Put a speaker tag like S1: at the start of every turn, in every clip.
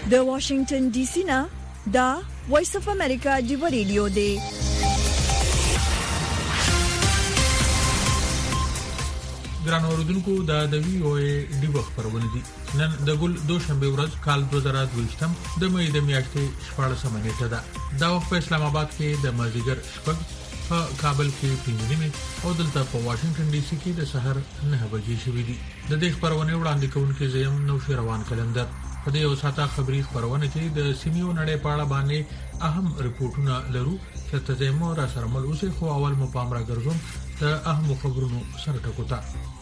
S1: د واشنگټن ډي سي نه دا وایس اف امریکا دی ریډیو دی.
S2: ګران اوردونکو د وی او ای دی خبرونه دي. نن د ګل دوشنبه ورځ کال 2022 د مې د میاشتې 14 نیټه ده. دا وخت په اسلام آباد کې د مازیګر شپږ، په کابل کې 5 نیمه او دلته په واشنگټن ډي سي کې د سحر 9 بجې شوې دي. د دې خبرونه وړاندې کوونکې زیم نو روان کلندر په دې یو ساته خبري خبرونه کې د سیمو نړۍ په اړه باندې اهم رپورټونه لرو چې تزمو را سره مل اوسه خو اول مپامرا ګرځوم د اهم خبرونو سره ټکوتا.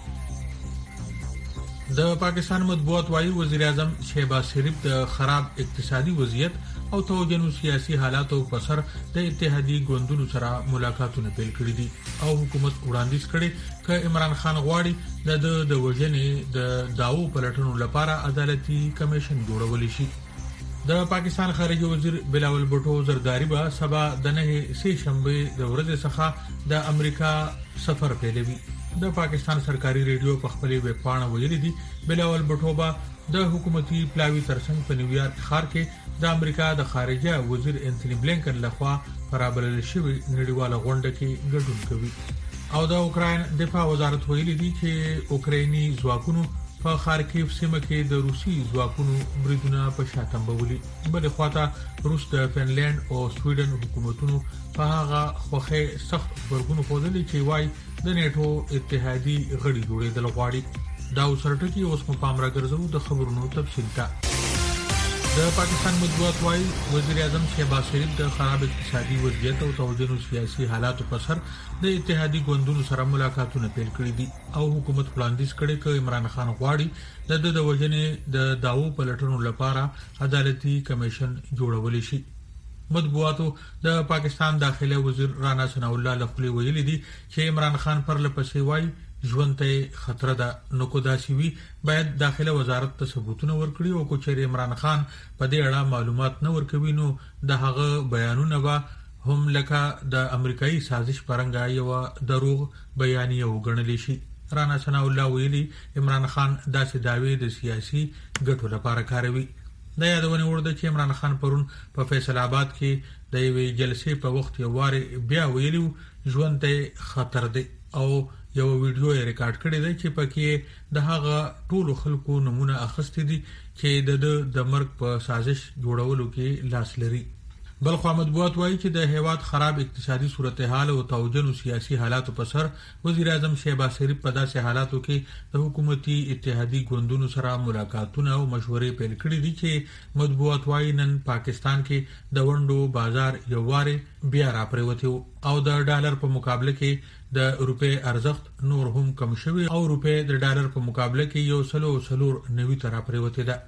S2: د پاکستان مطبوعات وايي وزیر اعظم شهباز شریف د خراب اقتصادي وضعیت او توجنو سیاسي حالاتو په سر د اتحادی ګوندونو سره ملاقاتونه پیل کړي دي او حکومت وړاندیز کړي ک عمران خان غواړي د وژنې د داو پلټنو لپاره عدالتي کمیشن جوړول شي. د پاکستان خارجي وزیر بلاول بوټو زرداری به سبا د نه سه شنبه د ورځې څخه د امریکا سفر پیلوي. د پاکستان سرکاري ریډیو په خپل ویب پاڼه ویلي دي بلاول بوټو به د حکومتي پلاوی ترڅنګ په نیویارک ښار کې د امریکا د خارجه وزیر انټونی بلینکن لخوا پرابلل شوی نړیواله غونډه کې ګډون کوي. او د اوکراین دفاع وزارت ویلي دي چې اوکرایني ځواکونو په خارکیف سیمه کې د روسي ځواکونو بریدونه په شاتمبولي. بل خواته روس د فنلند او سویډن حکومتونو په هغه خوخه سخت ورګونو خوذلي چې وای د نیټو اتحادي غړي جوړېدل غواړي. دا وسرټکی اوس په پامرا ګرځو د خبرونو تفصیل ته. د پاکستان مطبوعات وايي وزیر اعظم شهباز شریف د خراب اقتصادي وضعیت او توجنو سیاسي حالاتو په سر د اتحادی ګوندونو سره ملاقاتونه پیل کړي دي او حکومت وړاندیز کړي ک عمران خان غواړي د وژنې د داو پلټنو لپاره عدالتي کمیشن جوړول شي. مطبوعاتو د پاکستان داخله وزیر رانا ثنا الله لخوا ویلي دي چې عمران خان پر لپسې وای ژوند ته خطر ده نو کو دا شوی باید داخله وزارت ته ثبوتونه ورکړي او کو چې عمران خان په دې اړه معلومات نه ورکوي نو د هغه بیانونه به هم لکه د امریکایي سازش پرنګا یو دروغ بیانیه وګڼل شي. رانا ثنا الله ویلي عمران خان داسې داوی د سیاسي ګټو لپاره کاروي. د یادونه ورده چې عمران خان پرون په فیصل آباد کې د یوې جلسې په وخت یو واره بیا ویلو ژوند ته خطر دی او یو ویډیو یې ریکارډ کړی دی چې پکې د هغه ټولو خلکو نمونه اخستې دي چې د مرګ په سازش جوړولو کې لاس لري. بل خو مطبوعات وايي چې د هیواد خراب اقتصادي صورتحال او توجنو سیاسي حالاتو په سر وزیر اعظم شهباز شریف په داسې حالاتو کې د حکومتي اتحادی ګوندونو سره ملاقاتونه او مشورې پیل کړې دي چې مطبوعات وايي نن پاکستان کې د وندو بازار یو واره بیا را پریوتی او د ډالر په مقابله کې د روپې ارزښت نور هم کم شوی او روپې د ډالر په مقابله کې 190 تر پریوتی ده.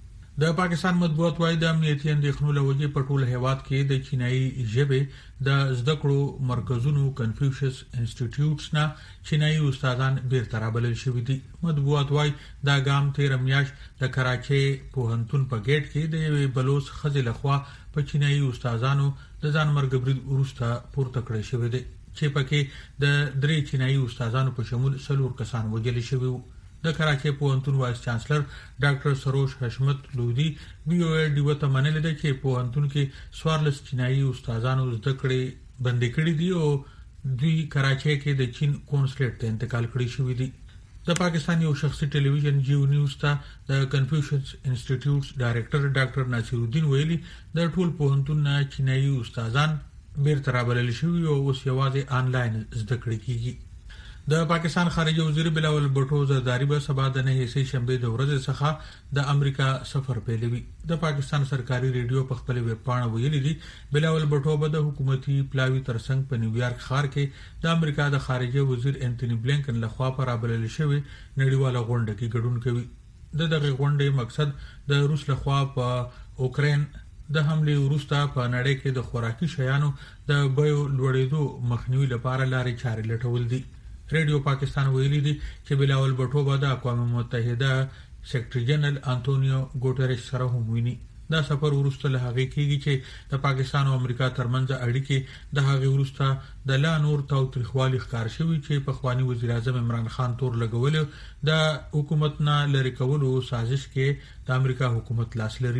S2: د پاکستان مطبوعات وايي د امنیتي اندېښنو لوجې په ټول هیواد کې د چینایي ژبې د زده کړو مرکزونو کنفیوشس انسټیټیوټس نه چینایي استادان بیرته رابلل شوي دي. مطبوعات وايي دا ګام 13 میاشت د کراچي پوهنتون په گیټ کې د یوې بلوچ خځې لخوا په چینایي استادانو د ځان مرګ برید وروسته پورته کړی شوی دی چې پکې د 3 چینایي استادانو په شمول 4 کسان وژل شوي وو. د کراچي پوهنتون وایس چانسلر ډاکټر سروش حشمت لودي بي او ای ډیو ته منل دي چې پوهنتون کې 14 چینایي استادانو زده کړې بندي کړې دي او دوی کراچي کې د چین کونسلیټ ته انتقال کړی شوی دي. د پاکستان یو شخصي ټلویزیون جیو نیوز ته د کنفیوشس انسټیټیوټس ډایریکټر ډاکټر ناصر الدین ویلي د ټول پوهنتون نه چینایي استادان بیرته رابلل شوي او اوس یوازې آنلاین زده کړې کیږي. د پاکستان خارجه وزیر بلاول بوټو زرداری به سبا د نه سه شنبه د ورځې څخه د امریکا سفر پیلوي. د پاکستان سرکاري ریډیو په خپل ویب پاڼه ویلي دي بلاول بوټو به د حکومتي پلاوی ترڅنګ په نیویارک ښار کې د امریکا د خارجه وزیر انټونی بلینکن لخوا پرابلل شوی نړیواله غونډه کې ګډون کوي. دغه غونډې مقصد د روس لخوا په اوکراین د حمله وروسته په نړۍ کې د خوراکي شیانو د بیو لوړېدو مخنیوي لپاره لارې چارې لټول دي. ریډیو پاکستان ویلي دي چې بلاول بوټو به د اقوام متحده سیکریټری جنرال انټونیو ګوټریش سره هم ویني. دا سفر ورسته له هغه کېږي چې د پاکستان او امریکا ترمنځ اړیکې د هغه ورسته د لا نور تاوتریخوالي ښکار شوی چې په خواني وزیر اعظم عمران خان تور لګول د حکومت نه لری کولو سازش کې د امریکا حکومت لاس لري.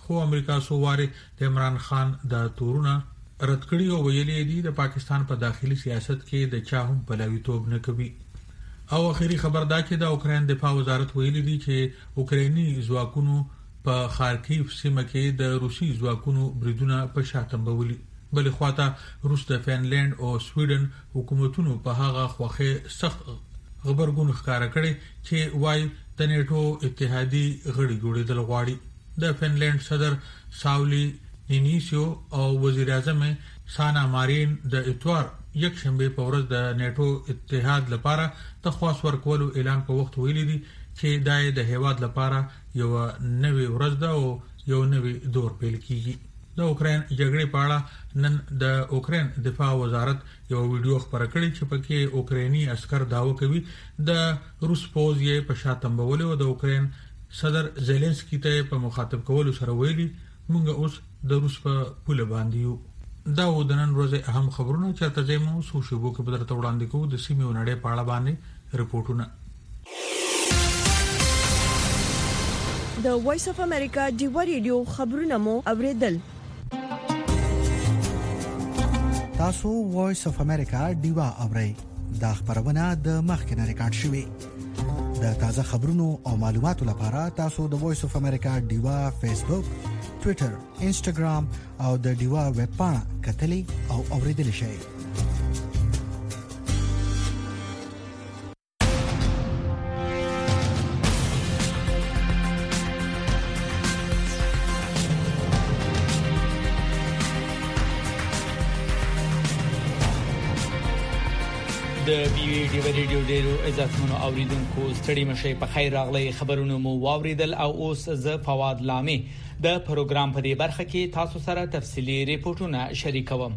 S2: خو امریکا سوواره د عمران خان د تورونه رد کړی او ویلي دي د پاکستان په داخلي سیاست کې د چا هم پلاویتوب نه کوي. او اخیری خبر دا چې د اوکرين دفاع وزارت ویلي دي چې اوکريني ځواکونو په خارکیف سیمه کې د روسي ځواکونو بریدونه په شاتم بولي. بل خواته روس د فنلند او سویډن حکومتونو په هغه خوخه سخت خبرګون ښکارا کړي چې وايي د نیټو اتحادي غړي جوړېدل غواړي. د فنلند صدر ساولی نینیسیو او وزیر اعظم سانا مارین د اتوار یک شنبه په ورځ د نیټو اتحاد لپاره تخواس ورکولو اعلان په وخت ویلي دي چې دای د هیواد لپاره یو نوې ورځ ده او یو نوې دور پیل کیږي. د اوکرين جګړې په اړه نن د اوکرين دفاع وزارت یو ویډیو خبره کړې چې پکې اوکريني عسكر داوا کوي د روس پوځ یې په شاتم بوله او د اوکرين صدر زيلنسکي ته په مخاطب کولو سره ویلي موږ اوس د روس په پوله باندې یو. دا ودنن ورځې اهم خبرونه چې تاسو مو سوشيبو کې بدرته وړاندې کوو د سیمې ونړې په اړه باندې رپورټونه.
S1: د وایس اف امریکا دیوا ریډیو خبرونه مو اوریدل.
S3: تاسو وایس اف امریکا دیوا اورئ. دا خبرونه د مخکنه ریکارډ شوې. د تازه خبرونو او معلوماتو لپاره تاسو د وایس اف امریکا دیوا فیسبوک، ټوئیټر، انسټاګرام او د دیوا ویب پاڼه کتلی او اوریدل شئ.
S4: د بي ډي ریډیو ډیرو عزتمنو اوریدونکو ستړي مشه په خیر راغلي خبرونه مو واوریدل او اوس ز فواد لامي د پروګرام په دې برخه کې تاسو سره تفصيلي ریپورتونه شریکوم.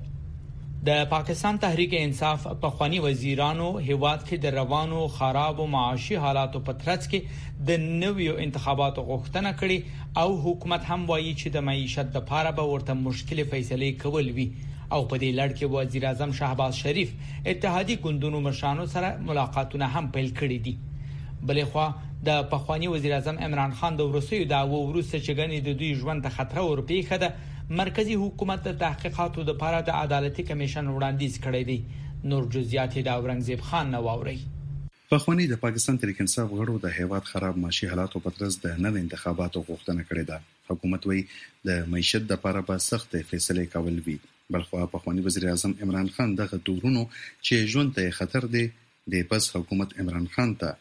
S4: د پاکستان تحریک انصاف په خواني وزیرانو هیواد کې د روانو خراب او معاشي حالاتو په ترڅ کې د نویو انتخاباتو غوښتنه کړې او حکومت هم وایي چې د معیشت لپاره به ورته مشکل فیصله کول وي او په دې لړ کې وزیر اعظم شهباز شریف اتحادی ګوندونو مشرانو سره ملاقاتونه هم پیل کړي دي. بلخوا د پخوانی وزیر اعظم عمران خان د ورسېدو دعوه ورسته چې غني د دوی ژوند ته خطر ورپېښه ده مرکزی حکومت د تحقیقاتو لپاره د عدالتي کمیشن وړاندیز کړی دی. نور جزئیات د اورنګزیب خان نواوري.
S5: پخوانی د پاکستان تحریک انصاف غړو د هیواد خراب معاشي حالاتو په ترڅ د نوو انتخاباتو غوښتنه کړې ده. حکومت وایي د معیشت لپاره به سخت فیصله کول وي. بلخوا پخوانی وزیر اعظم عمران خان دغه تورونو چې ژوند ته خطر دی د پس حکومت عمران خان ته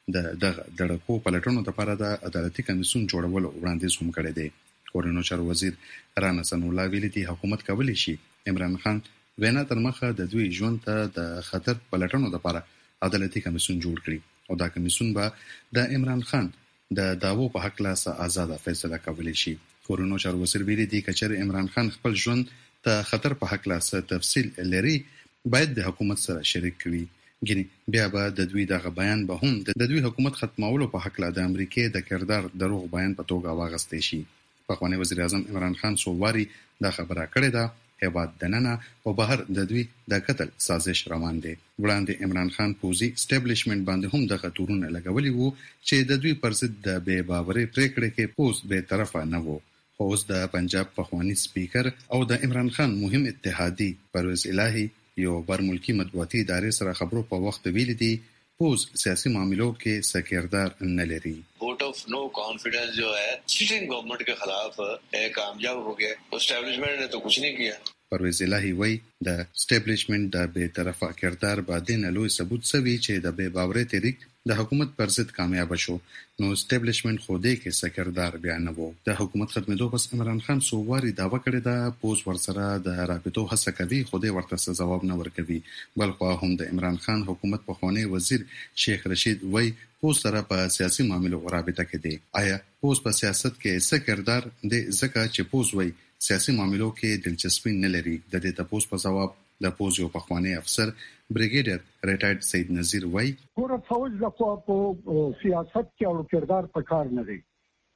S5: دغه دړکو پلټونو لپاره د عدالتي کمیسیون جوړول وړاندیز هم کړی دی. کورونو چارو وزیر رانا سن الله ویلي دی حکومت کولی شي عمران خان وینا تر مخه د دوی ژوند ته د خطر پلټونو لپاره عدالتي کمیسیون جوړ کړي او دا کمیسیون به د عمران خان د داوو په حق لا آزاد فیصله کولی شي. کورونو چارو وزیر ویلي دی کچره عمران خان خپل ژوند ته خطر په حق لا تفصیل لري باید د حکومت سره شریک کړي. ګینه بیا به د دوی دغه بیان به هم د دوی حکومت ختمولو په حق لا د امریکای د کردار دروغ بیان په توګه واغستې شي. پخوانی وزیر اعظم عمران خان سوواري دا خبره کړې ده هیواد دننه او بهر د دوی د قتل سازش روان دي. وړاندې عمران خان پوزي اسټابلیشمنت باندې هم دغه تورونه لګولي وو چې د دوی پر ضد د بے باوري پریکړې کې پوز به طرفه نه وو. اوس د پنجاب پخوانی سپیکر او د عمران خان مهم اتحادی پرویز الهی یو برملکی مطبوعاتي ادارې سره خبرو په وخت ویل دي پوز سیاسی معاملوں کے سکردار نہ لری.
S6: ووٹ آف نو کانفیڈنس جو ہے سٹنگ گورنمنٹ کے خلاف کامیاب ہو گیا. اسٹیبلشمنٹ نے تو کچھ نہیں کیا.
S5: پرویز الهی وای د اسټابلیشمنت د بے طرفه کردار باندې نه لوی ثبوت سوي چې د بے باوري تحریک د حکومت پر ضد کامیاب شو نو اسټابلیشمنت خوده کې سکردار بیان وو. د حکومت خدمتو پس عمران خان سوواري داوا کړی دا پوز ورسره د رابطو هڅه کوي خوده ورته جواب نه ورکوي. بلخو هم د عمران خان حکومت په خوانی وزیر شیخ رشید وای پوز سره په سیاسي معاملو رابطه کې دی. آیا پوز په سیاست کې سکردار دی ځکه چې پوز وای سیاسي معاملو کې دلچسپي نه لري؟ د دې تاسو په جواب د پوز یو پخوانی افسر بریګیډر ریټایرډ سید نذیر وای
S7: پورا فوج لکه په سیاست کې او کردار پکار نه دی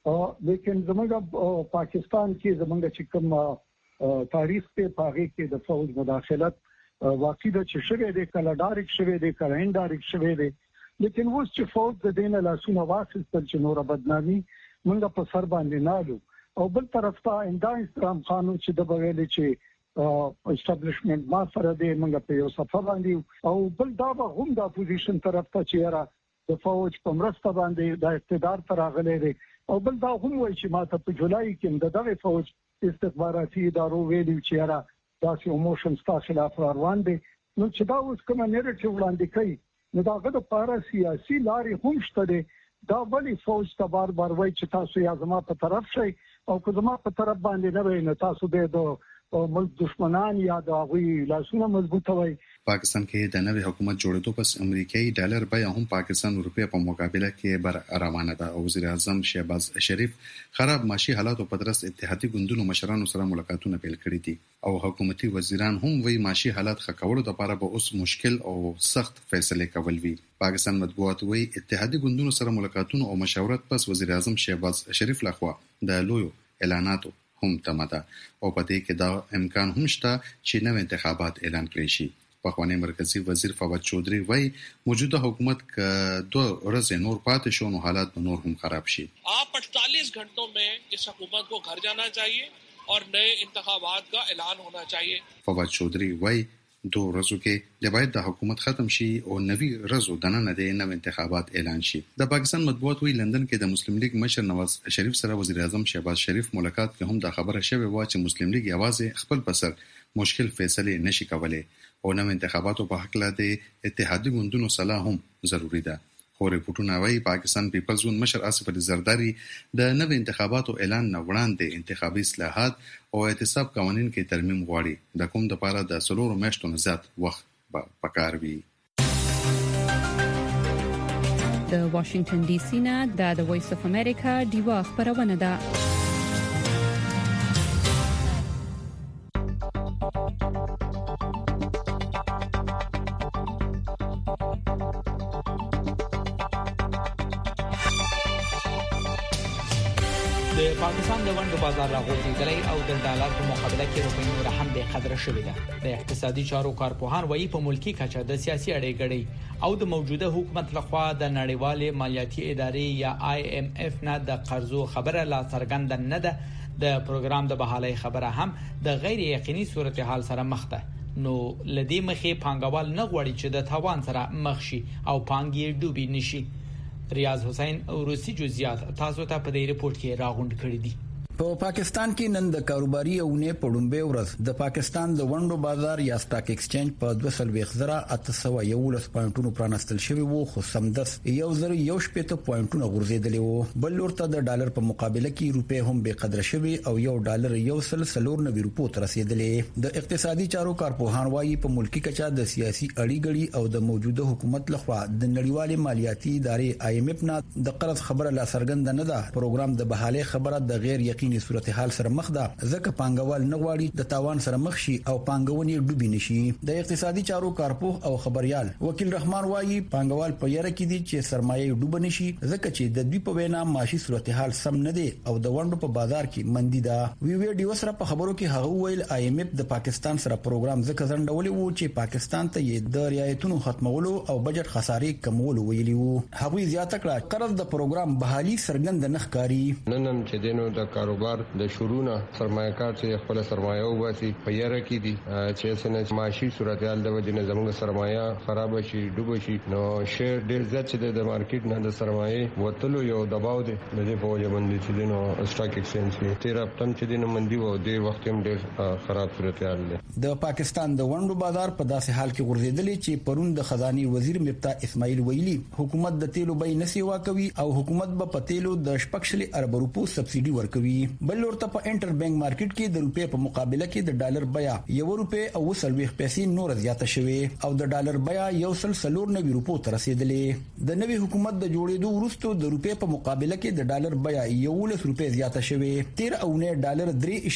S7: لیکن زموږ پاکستان کې زموږ چې کوم تاریخ ته پاغي کې د فوج مداخلت واقعي د چشوي د کله ډایرکټ شوی د کله انډایرکټ شوی دی لیکن اوس چې فوج د دین له سونه واخیستل چې نور بدنامي موږ په سر باندې نالو او بل طرف ته اندام قانون چې د بغیر چې اسټابلیشمنت ما سره د موږ په یو صفه باندې او بل دا هم د اپوزیشن طرف ته چې را د فوج په مرسته باندې د اقتدار تر غلې دي او بل دا هم وایي چې ماته په جولای کې د دغه فوج استخباراتي ادارو ویلي چې را داسې ایموشنز تاسو خلاف روان دي نو چې دا اوس کوم نیریټیو وړاندې کوي نو دا غو د پارا سیاسي لارې هم شته دي دا ولی فوج ته بار وایي چې تاسو یا زما په طرف شئ او که زما په طرف باندې نه وي نو تاسو د ملک دشمنان یا د غوي لاسونه مضبوطه وي.
S5: پاکستان کې د نوې حکومت جوړېدو پس امریکایي ډالر بیا هم پاکستان روپیا په مقابله کې بر روانه ده او وزیر اعظم شهباز شریف خراب معاشي حالاتو په ترڅ اتحادیه ګوندونو مشرانو سره ملاقاتونه پیل کړي دي او حکومتي وزیران هم وایي معاشي حالات ښه کولو لپاره به اوس مشکل او سخت فیصله کول وي. پاکستان مطبوعات وایي اتحادیه ګوندونو سره ملاقاتونه او مشاورت پس وزیر اعظم شهباز شریف لخوا د لویو اعلاناتو هم تماده او په دې کې دا امکان هم شته چې نوې انتخابات اعلان کړي شي. پخوانی مرکزی وزیر فواد چودھری وایي موجوده حکومت ک 2 ورځې نور پاتې شو نو حالات به نور هم خراب شي.
S8: आप 48 घंटों में इस हुकूमत को घर जाना चाहिए और नए इंतखाबात का ऐलान होना चाहिए.
S5: فواد چودھری وایي 2 ورځو کې د باید د حکومت ختم شي او نوی ورځو د نن د نوې انتخابات اعلان شي. د پاکستان مطبوعات وی لندن کې د مسلم لیگ مشر نواز شریف سره وزیر اعظم شهباز شریف ملاقات کې هم د خبره شوې و چې مسلم لیگ یوازې خپل بسر مشکل فیصله نشي کولای او نوې انتخاباتو په حق لا د اتحادیه ګوندونو صلاح هم ضروری ده. خو ریپورتونه وايي پاکستان پیپلز ګوند مشر آصف علي زرداری د نوې انتخاباتو اعلان نه وړاندې انتخابي اصلاحات او احتساب قوانين کې ترمیم غواړي د کوم د لپاره د 3 میاشتو نه زیات وخت پکار وي.
S9: د واشنگټن ډي سي نه د وایس اف امریکا دیوا خبرونه ده.
S4: د پاکستان د ونډو بازار راغورځېدلی او د ډالر په مقابله کې روپۍ نور هم بې قدره شوې ده. د اقتصادي چارو کارپوهان وایي په ملکی کچه د سیاسي اړیګړې او د موجوده حکومت لخوا د نړیوالې مالیاتي ادارې یا IMF نه د قرضو خبره لا څرګنده نه ده. د پروګرام د بحالۍ خبره هم د غیر یقیني صورتحال سره مخ ده. نو لدی مخې پانګوال نه غواړي چې د تاوان سره مخ شي او پانګې ډوبې نشي. ریاض حسین او روسي جزئیات تاسو ته په دې ریپورت کې راغونډ کړی دي.
S10: په پاکستان کې نن د کاروباري اونې په لومبه ورځ د پاکستان د ونډو بازار یا سٹاک ایکسچینج په 2.811 پوینټونو پرانستل شوی وو خو سمدس 1.18 پوینټونو غورځیدلی وو. بل ورته د ډالر په مقابله کې روپې هم به قدر شوی او $1 1.94 روپو ته رسیدلی. د اقتصادي چارو کارپوهان وایي په ملکی کچا د سیاسي اړیګړي او د موجوده حکومت لخوا د نړیوالې مالیاتي ادارې IMF نه د قرض خبره لا څرګنده نه ده. پروګرام د بحالۍ خبره د غیر یقیني صورتحال سره مخ ده ځکه پانګوال نه غواړي د تاوان سره مخ شي او پانګونې ډوبې نشي. د اقتصادي چارو کارپوه او خبريال وکیل رحمان وایي پانګوال په یاره کې دي چې سرمایه ډوب نشي ځکه چې د دوی په وینا معاشي صورتحال سم نه دي او د ونډو په بازار کې مندي ده. وی ډي وسره په خبرو کې هغه ویل IMF د پاکستان سره پروګرام ځکه ځنډولې وو چې پاکستان ته یې د رعایتونو ختمولو او بجټ خسارې کمولو ویلي وو. هغه زیاته کړه قرض د پروګرام بحالي سرګند نه ښکاری.
S11: نن چې دینو د کاروبار د شروع سرمایه‌کار چې خپل سرمایه وباسي په یاره کې دي چې څنګه معاشي صورتحال د وجې نه زموږ سرمایه خراب شي ډوب شي نو شیر ډیر زیات چې د مارکیټ نه د سرمایه وتلو یو دباو دی د دې په وجه باندې چې دینو سٹاک ایکسچینج کې 13 هفتم چې دینو مندي وو د وخت هم ډیر خراب صورتحال دی. د پاکستان د ونډو بازار په داسې حال کې غورځېدلی چې پرون د خزاني وزیر مفتاح اسماعیل ویلي حکومت د تیلو بیه نه سیوا کوي او حکومت به په تیلو د 14 ارب روپو سبسيډي ورکوي. بل ورته په انټر بانک مارکیټ کې د روپې په مقابله کې د ډالر بیه $1 او 30 پیسې نور زیاته شوې او د ډالر بیه $1.94 روپو ته رسیدلې. د نوي حکومت د جوړېدو وروسته د روپې په مقابله کې د ډالر بیه $11 زیاته شوې. 13 اونۍ ډالر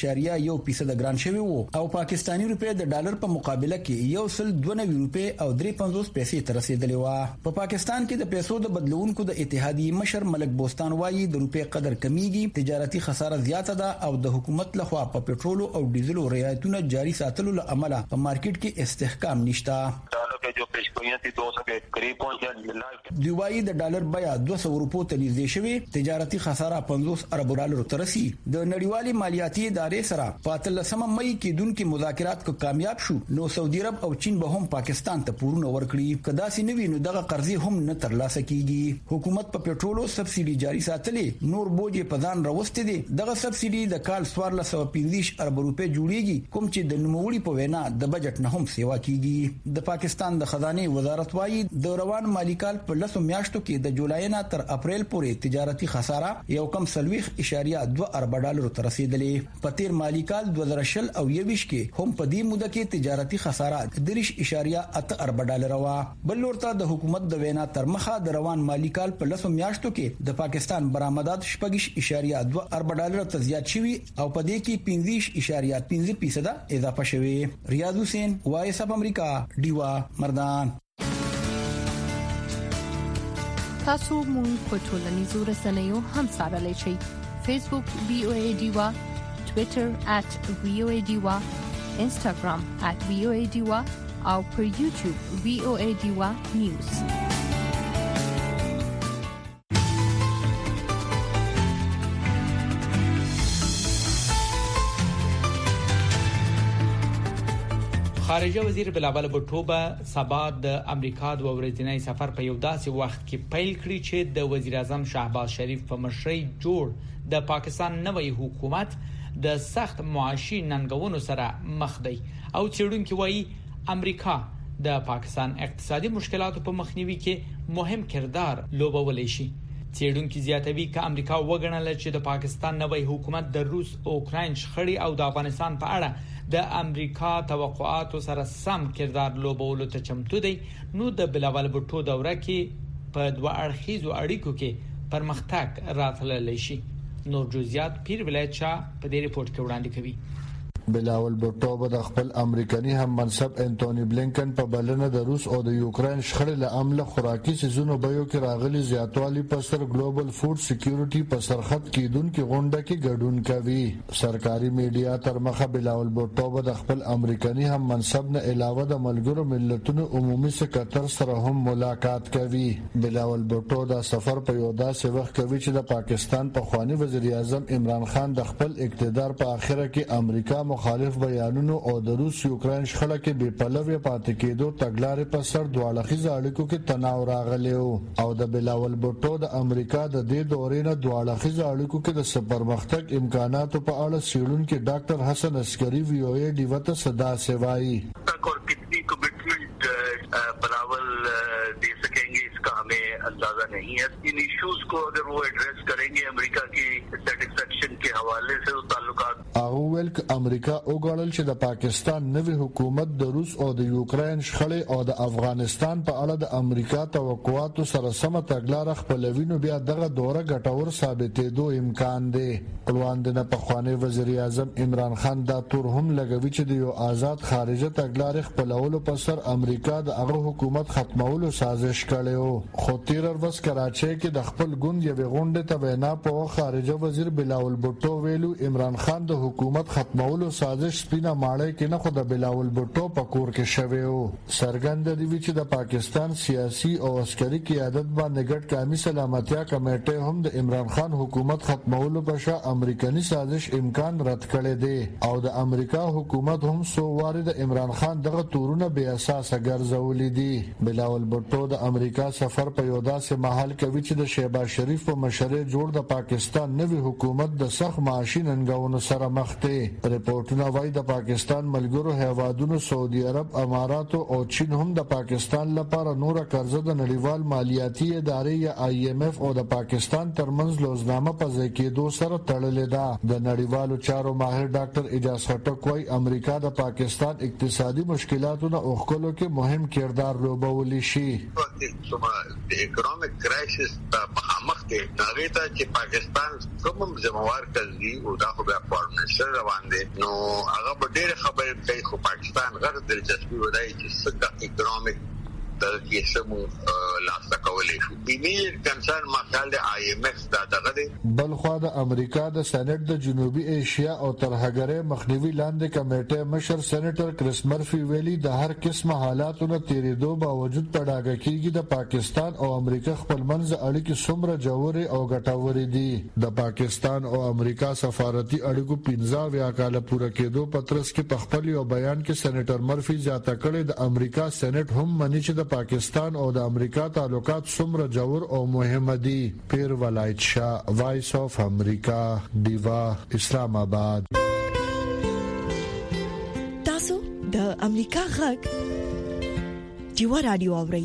S11: 3.1% ګران شوی وو او پاکستانی روپې د ډالر په مقابله کې $1.92 او 53 پیسې ته رسیدلې و. په پاکستان کې د پیسو د بدلونکو د اتحادیې مشر ملک بوستان وایي د روپې قدر کمیږي تجارتي خساره زیاته ده او د حکومت لخوا په پټرول او ډیزل رعایتونه جاري ساتلو له امله په مارکیټ کې استحکام نشته.
S12: ډالر के जो पेशगोइयां थी 200 के करीब पहुंच गया।
S10: दुबई د ډالر بیا 200 روپو ته نږدې شوی، تجارتي خساره 50 ارب ډالر ته رسي. د نړیوالې مالیاتي ادارې سره په 13 مې کې دونکو مذاکرات کو کامیاب شو، نو سعودي عرب او چین به هم پاکستان ته پورونه ورکړي. کدا سي نوی نو دغه قرضې هم نه ترلاسه کیږي. حکومت په پېټرولو سبسيډي جاري ساتلې، نور بوجي په ځان راوستي دي. دغه سبسيډي د کال 1415 ارب روپے جوړیږي، کوم چې د نوموړي په وینا د بجټ نه هم سیوا کیږي. د پاکستان د خزانه وزارت وايي د روان مالی کال په 10 میاشتو کې د جولای نه تر اپریل پورې تجارتي خساره یو کم 40.2 ارب ډالر ته رسیدلې. په تیر مالی کال 2020 او 2021 کې هم په دې موده کې تجارتي خساره 3.8 ارب ډالر وا. بل ورته د حکومت د وینا تر مخه د روان مالی کال په 10 میاشتو کې د پاکستان برآمدات 6.2 ارب ډالر ته زیات شوي او په دې کې 15.5% اضافه شوي. ریاض حسین، وایس اف امریکا، ډیوا مردان.
S13: تاسو مونږ په ټولنیزو رسنیو هم سره شئ. فیسبوک VOA ډیوا، ټوئیټر @VOA ډیوا، انسټاګرام @VOA ډیوا او پر یوټیوب VOA ډیوا نیوز.
S4: خارجه وزیر بلاول بوټو به سبا د امریکا د ورځنی سفر په یو داسې وخت کې پیل کړی چې د وزیر اعظم شهباز شریف په مشرۍ جوړ د پاکستان نوی حکومت د سخت معاشي ننګونو سره مخ دی او چېرونکو وایي امریکا د پاکستان اقتصادي مشکلاتو په مخنیوي کې مهم کردار لوبولی شي. چېرونکو زیاتوي چې امریکا وګڼل چې د پاکستان نوی حکومت د روس اوکراین شخړې او د افغانستان په اړه د امریکا توقعاتو سره سم کردار لوبولو ته چمتو دی، نو د بلاول بوټو دوره کې په دوه اړخیزو اړیکو کې پرمختګ راتللی شي. نور جزئیات پیر ولایت شاه په دې ریپورت کې وړاندې کوي.
S14: بلاول بوټو به د خپل امریکایي هم منصب انټونی بلینکن په بلنه د روس او د یوکرين شخړې له عمله خوراکي سيزونو بیو کې راغلي زیاتوالی په سر ګلوبل فود سکیورټي په سرخط کېدونکو غونډه کې ګډون کوي. سرکاري میډیا تر مخه بلاول بوټو به د خپل امریکایي هم منصب نه علاوه د ملګرو ملتونو عمومي سکرټر سره هم ملاقات کوي. بلاول بوټو دا سفر په یو داسې وخت کوي چې د پاکستان په خواني وزیر اعظم عمران خان د خپل اقتدار په اخره کې امریکا مخالف بیانونو او د روس یوکرين شخړه کې بې پلوه پاتې کېدو تګلارې په سر دواړه خيزه اړیکو کې تناو راغلی او د بلاول بوټو د امریکا د دې دورې نه دواړه خيزه اړیکو کې د سپرمختګ امکاناتو په اړه سیړونکو ډاکټر حسن عسکری VOA ډیوا ته صدا سوای.
S12: बराबर दे सकेंगे इसका हमें अंदाजा नहीं है. इन इश्यूज को अगर वो एड्रेस करेंगे अमेरिका की सेटिस्फेक्शन के हवाले से तो ताल्लुकात
S14: اول ک امریکا وګړل چې د پاکستان نوی حکومت د روس او د یوکرين شخړې او د افغانستان په اړه د امریکا توقعاتو سره سم تګلار خپلوینو بیا دغه دوره ګټور ثابتېدو امکان دی. پرواند نه په خواني وزیر اعظم عمران خان دا تور هم لګوي چې د یو آزاد خارجه تګلار خپلولو په سر امریکا د هغه حکومت ختمولو سازش کړو. خو تیر ورځ کراچۍ کې د خپل ګوند یو غونډه ته وینا په خارجه وزیر بلاول بوټو ویلو عمران خان د حکومت ختمولو سازش سپینا ماړی کې نه خو د بلاول بوټو په کور کې شوی او سرګند دی چې د پاکستان سیاسي او عسکري قیادت باندې ګډ قومي سلامتیا کمیټه هم د عمران خان حکومت ختمولو په شا امریکایي سازش امکان رد کړی دی او د امریکا حکومت هم سو وارد عمران خان دغه تورونه بے اساس ګرځولې دي. بلاول بوټو د امریکا سفر په یو داسې محل کوي چې د شهباز شریف په مشرۍ جوړ د پاکستان نوی حکومت د سخت معاشي ننګونو سره مخ دی. ریپورتونه وايي د پاکستان ملګرو هیوادونو سعودي عرب، امارات او چین هم د پاکستان لپاره نور قرضه د نړیوال مالیاتي ادارې یا IMF او د پاکستان ترمنځ لوزنامه په ځای کېدو سره تړلې ده. د نړیوالو چارو ماهر ډاکټر اجاز خټک وايي امریکا د پاکستان اقتصادي مشکلاتو نه اوښکلو کې مهم کردار لوبولی شي.
S6: د اکونومیک کرایسس په مخامخ کې هغه ته چې پاکستان کوم ذمہوار کوي او دا خو بیا فارمنشر روان دي نو هغه په ډېر خبرې کوي خو پاکستان غیر دلچسپي ودی چې څنګه اکونومیک د کیسمو لاسته کولې شو ایمیل کنسرن مخال د IMF دا دغه
S14: بلخوا د امریکا د سېنات د جنوبي ایشیا او ترهګرۍ مخنیوي لاندې کمیټې مشر سېنیټر کریس مرفي ویلي د هر قسمه حالاتو نه تیریدو باوجود پړاګه کیږي د پاکستان او امریکا خپل منځ اړیکې څومره جوړې او ګټورې دي د پاکستان او امریکا سفارتي اړیکو 15 کال پوره کېدو پترس کې په خپل یو بیان کې سېنیټر مرفي زیاته کړې د امریکا سېنات هم مني چې د پاکستان او د امریکا تعلقات څومره جوړ او مهم دي. پیر ولایت شاه، وایس اف امریکا، دیوا، اسلام آباد.
S1: تاسو د امریکا غږ دیوا رادیو اورئ.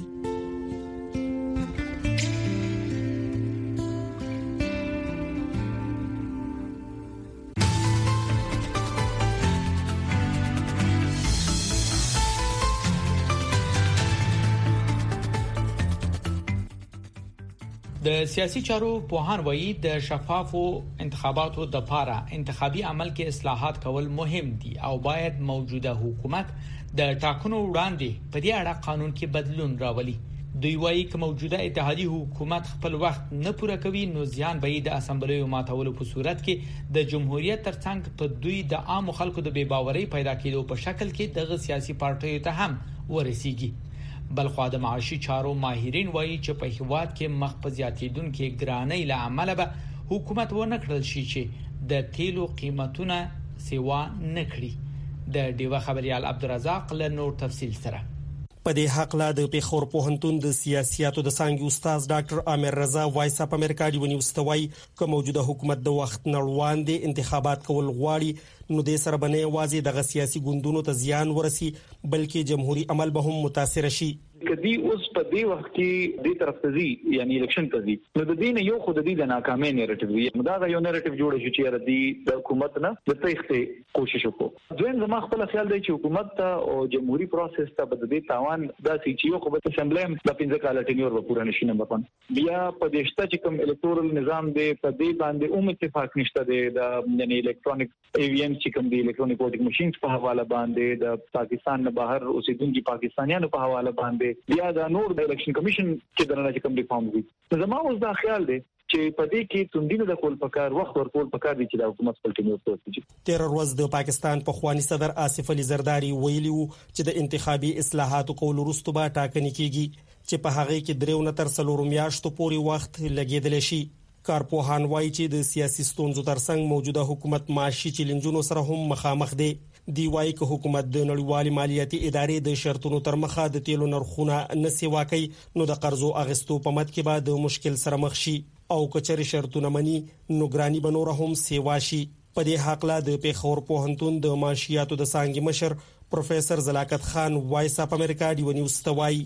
S4: د سیاسي چارو پوهان وایي د شفافو انتخاباتو د لپاره انتخابي عمل کې اصلاحات کول مهم دي او باید موجوده حکومت د ټاکنو وړاندې په دې اړه قانون کې بدلون راولي. دوی وایي چې موجوده اتحادیه حکومت خپل وخت نه پوره کوي نو ځان به د اسمبلیو ماتولو په صورت کې د جمهوریت ترڅنګ په دوی د عام خلکو د بې باورۍ پیدا کېدو په شکل کې د سیاسي پارټیو ته هم ورسیږي. بلخوا د معاشي چارو ماهرین وایي چې په هیواد کې مخ په زیاتېدونکو ګرانۍ له امله به حکومت ونه کړل شي چې د تیلو قیمتونه سیوا نه کړي. د ډیوه خبريال عبدالرزاق له نور تفصیل سره
S15: په دې حق لا د پیښور پوهنتون د سیاسياتو د څانګې استاد ډاکټر عامر رضا وایس اپ امریکا دی ونیوستوي چې موجوده حکومت د وخت نړوان دي انتخابات کول غواړي نو د سره بنې وازي د سیاسي ګوندونو ته زیان ورسي بلکې جمهوریت عمل به هم متاثر شي.
S16: کدی اوس په دې وخت کې د طرف ته زی یعنی الیکشن ته زی نو د دین یو خود د ناکامۍ نریټیو وي دا یو نریټیو جوړ شي چې ردی د حکومت نه د تېښتې کوشش وکړو. دویم زما خپل خیال دی چې حکومت ته او جمهوریت پروسس ته بد دي تاوان دا چې یو خو په اسمبلی د 15 کال ټینیور په پوره نشي نه بپن بیا په دېشته چې کوم الکتورل نظام دی په دې باندې اتفاق نشته دی د یعنی الکترونیک ایویم چې کوم دی الکترونیک ووټینګ ماشينز په حواله باندې د پاکستان نه بهر اوسیدونکو پاکستانیانو په حواله باندې بیا د نور د الیکشن کمیشن چې درنه چې کوم ریفارم دي زما اوس دا خیال دی چې په دې کې توندینه د کول پکار وخت ورکول پکار دي چې د حکومت خپل ټینیور پروسس
S15: تیر ورځ د پاکستان په خواني صدر آصف علي زرداری ویلي چې د انتخابي اصلاحاتو کول وروسته به ټاکنې کیږي چې په هغه کې دریو نه تر 4 میاشتو پورې وخت لګیدل شي. کارپوهان وایي چې د سیاسي ستونزو ترڅنګ موجوده حکومت معاشي چیلنجونو سره هم مخامخ دی. دی وایي چې حکومت د نړیوال مالیاتي ادارې د شرطونو تر مخه د تیلو نرخونه نسی واکي نو د قرضو اغستو په مد کې به د مشکل سره مخ شي او کچري شرطونه مني نو ګرانی بنور هم سیوا شي. په دې حق لا د پیښور پوهنتون د معاشياتو د څانګې مشر پروفیسور زلاکت خان وایس اپ امریکا دی ونیوستوي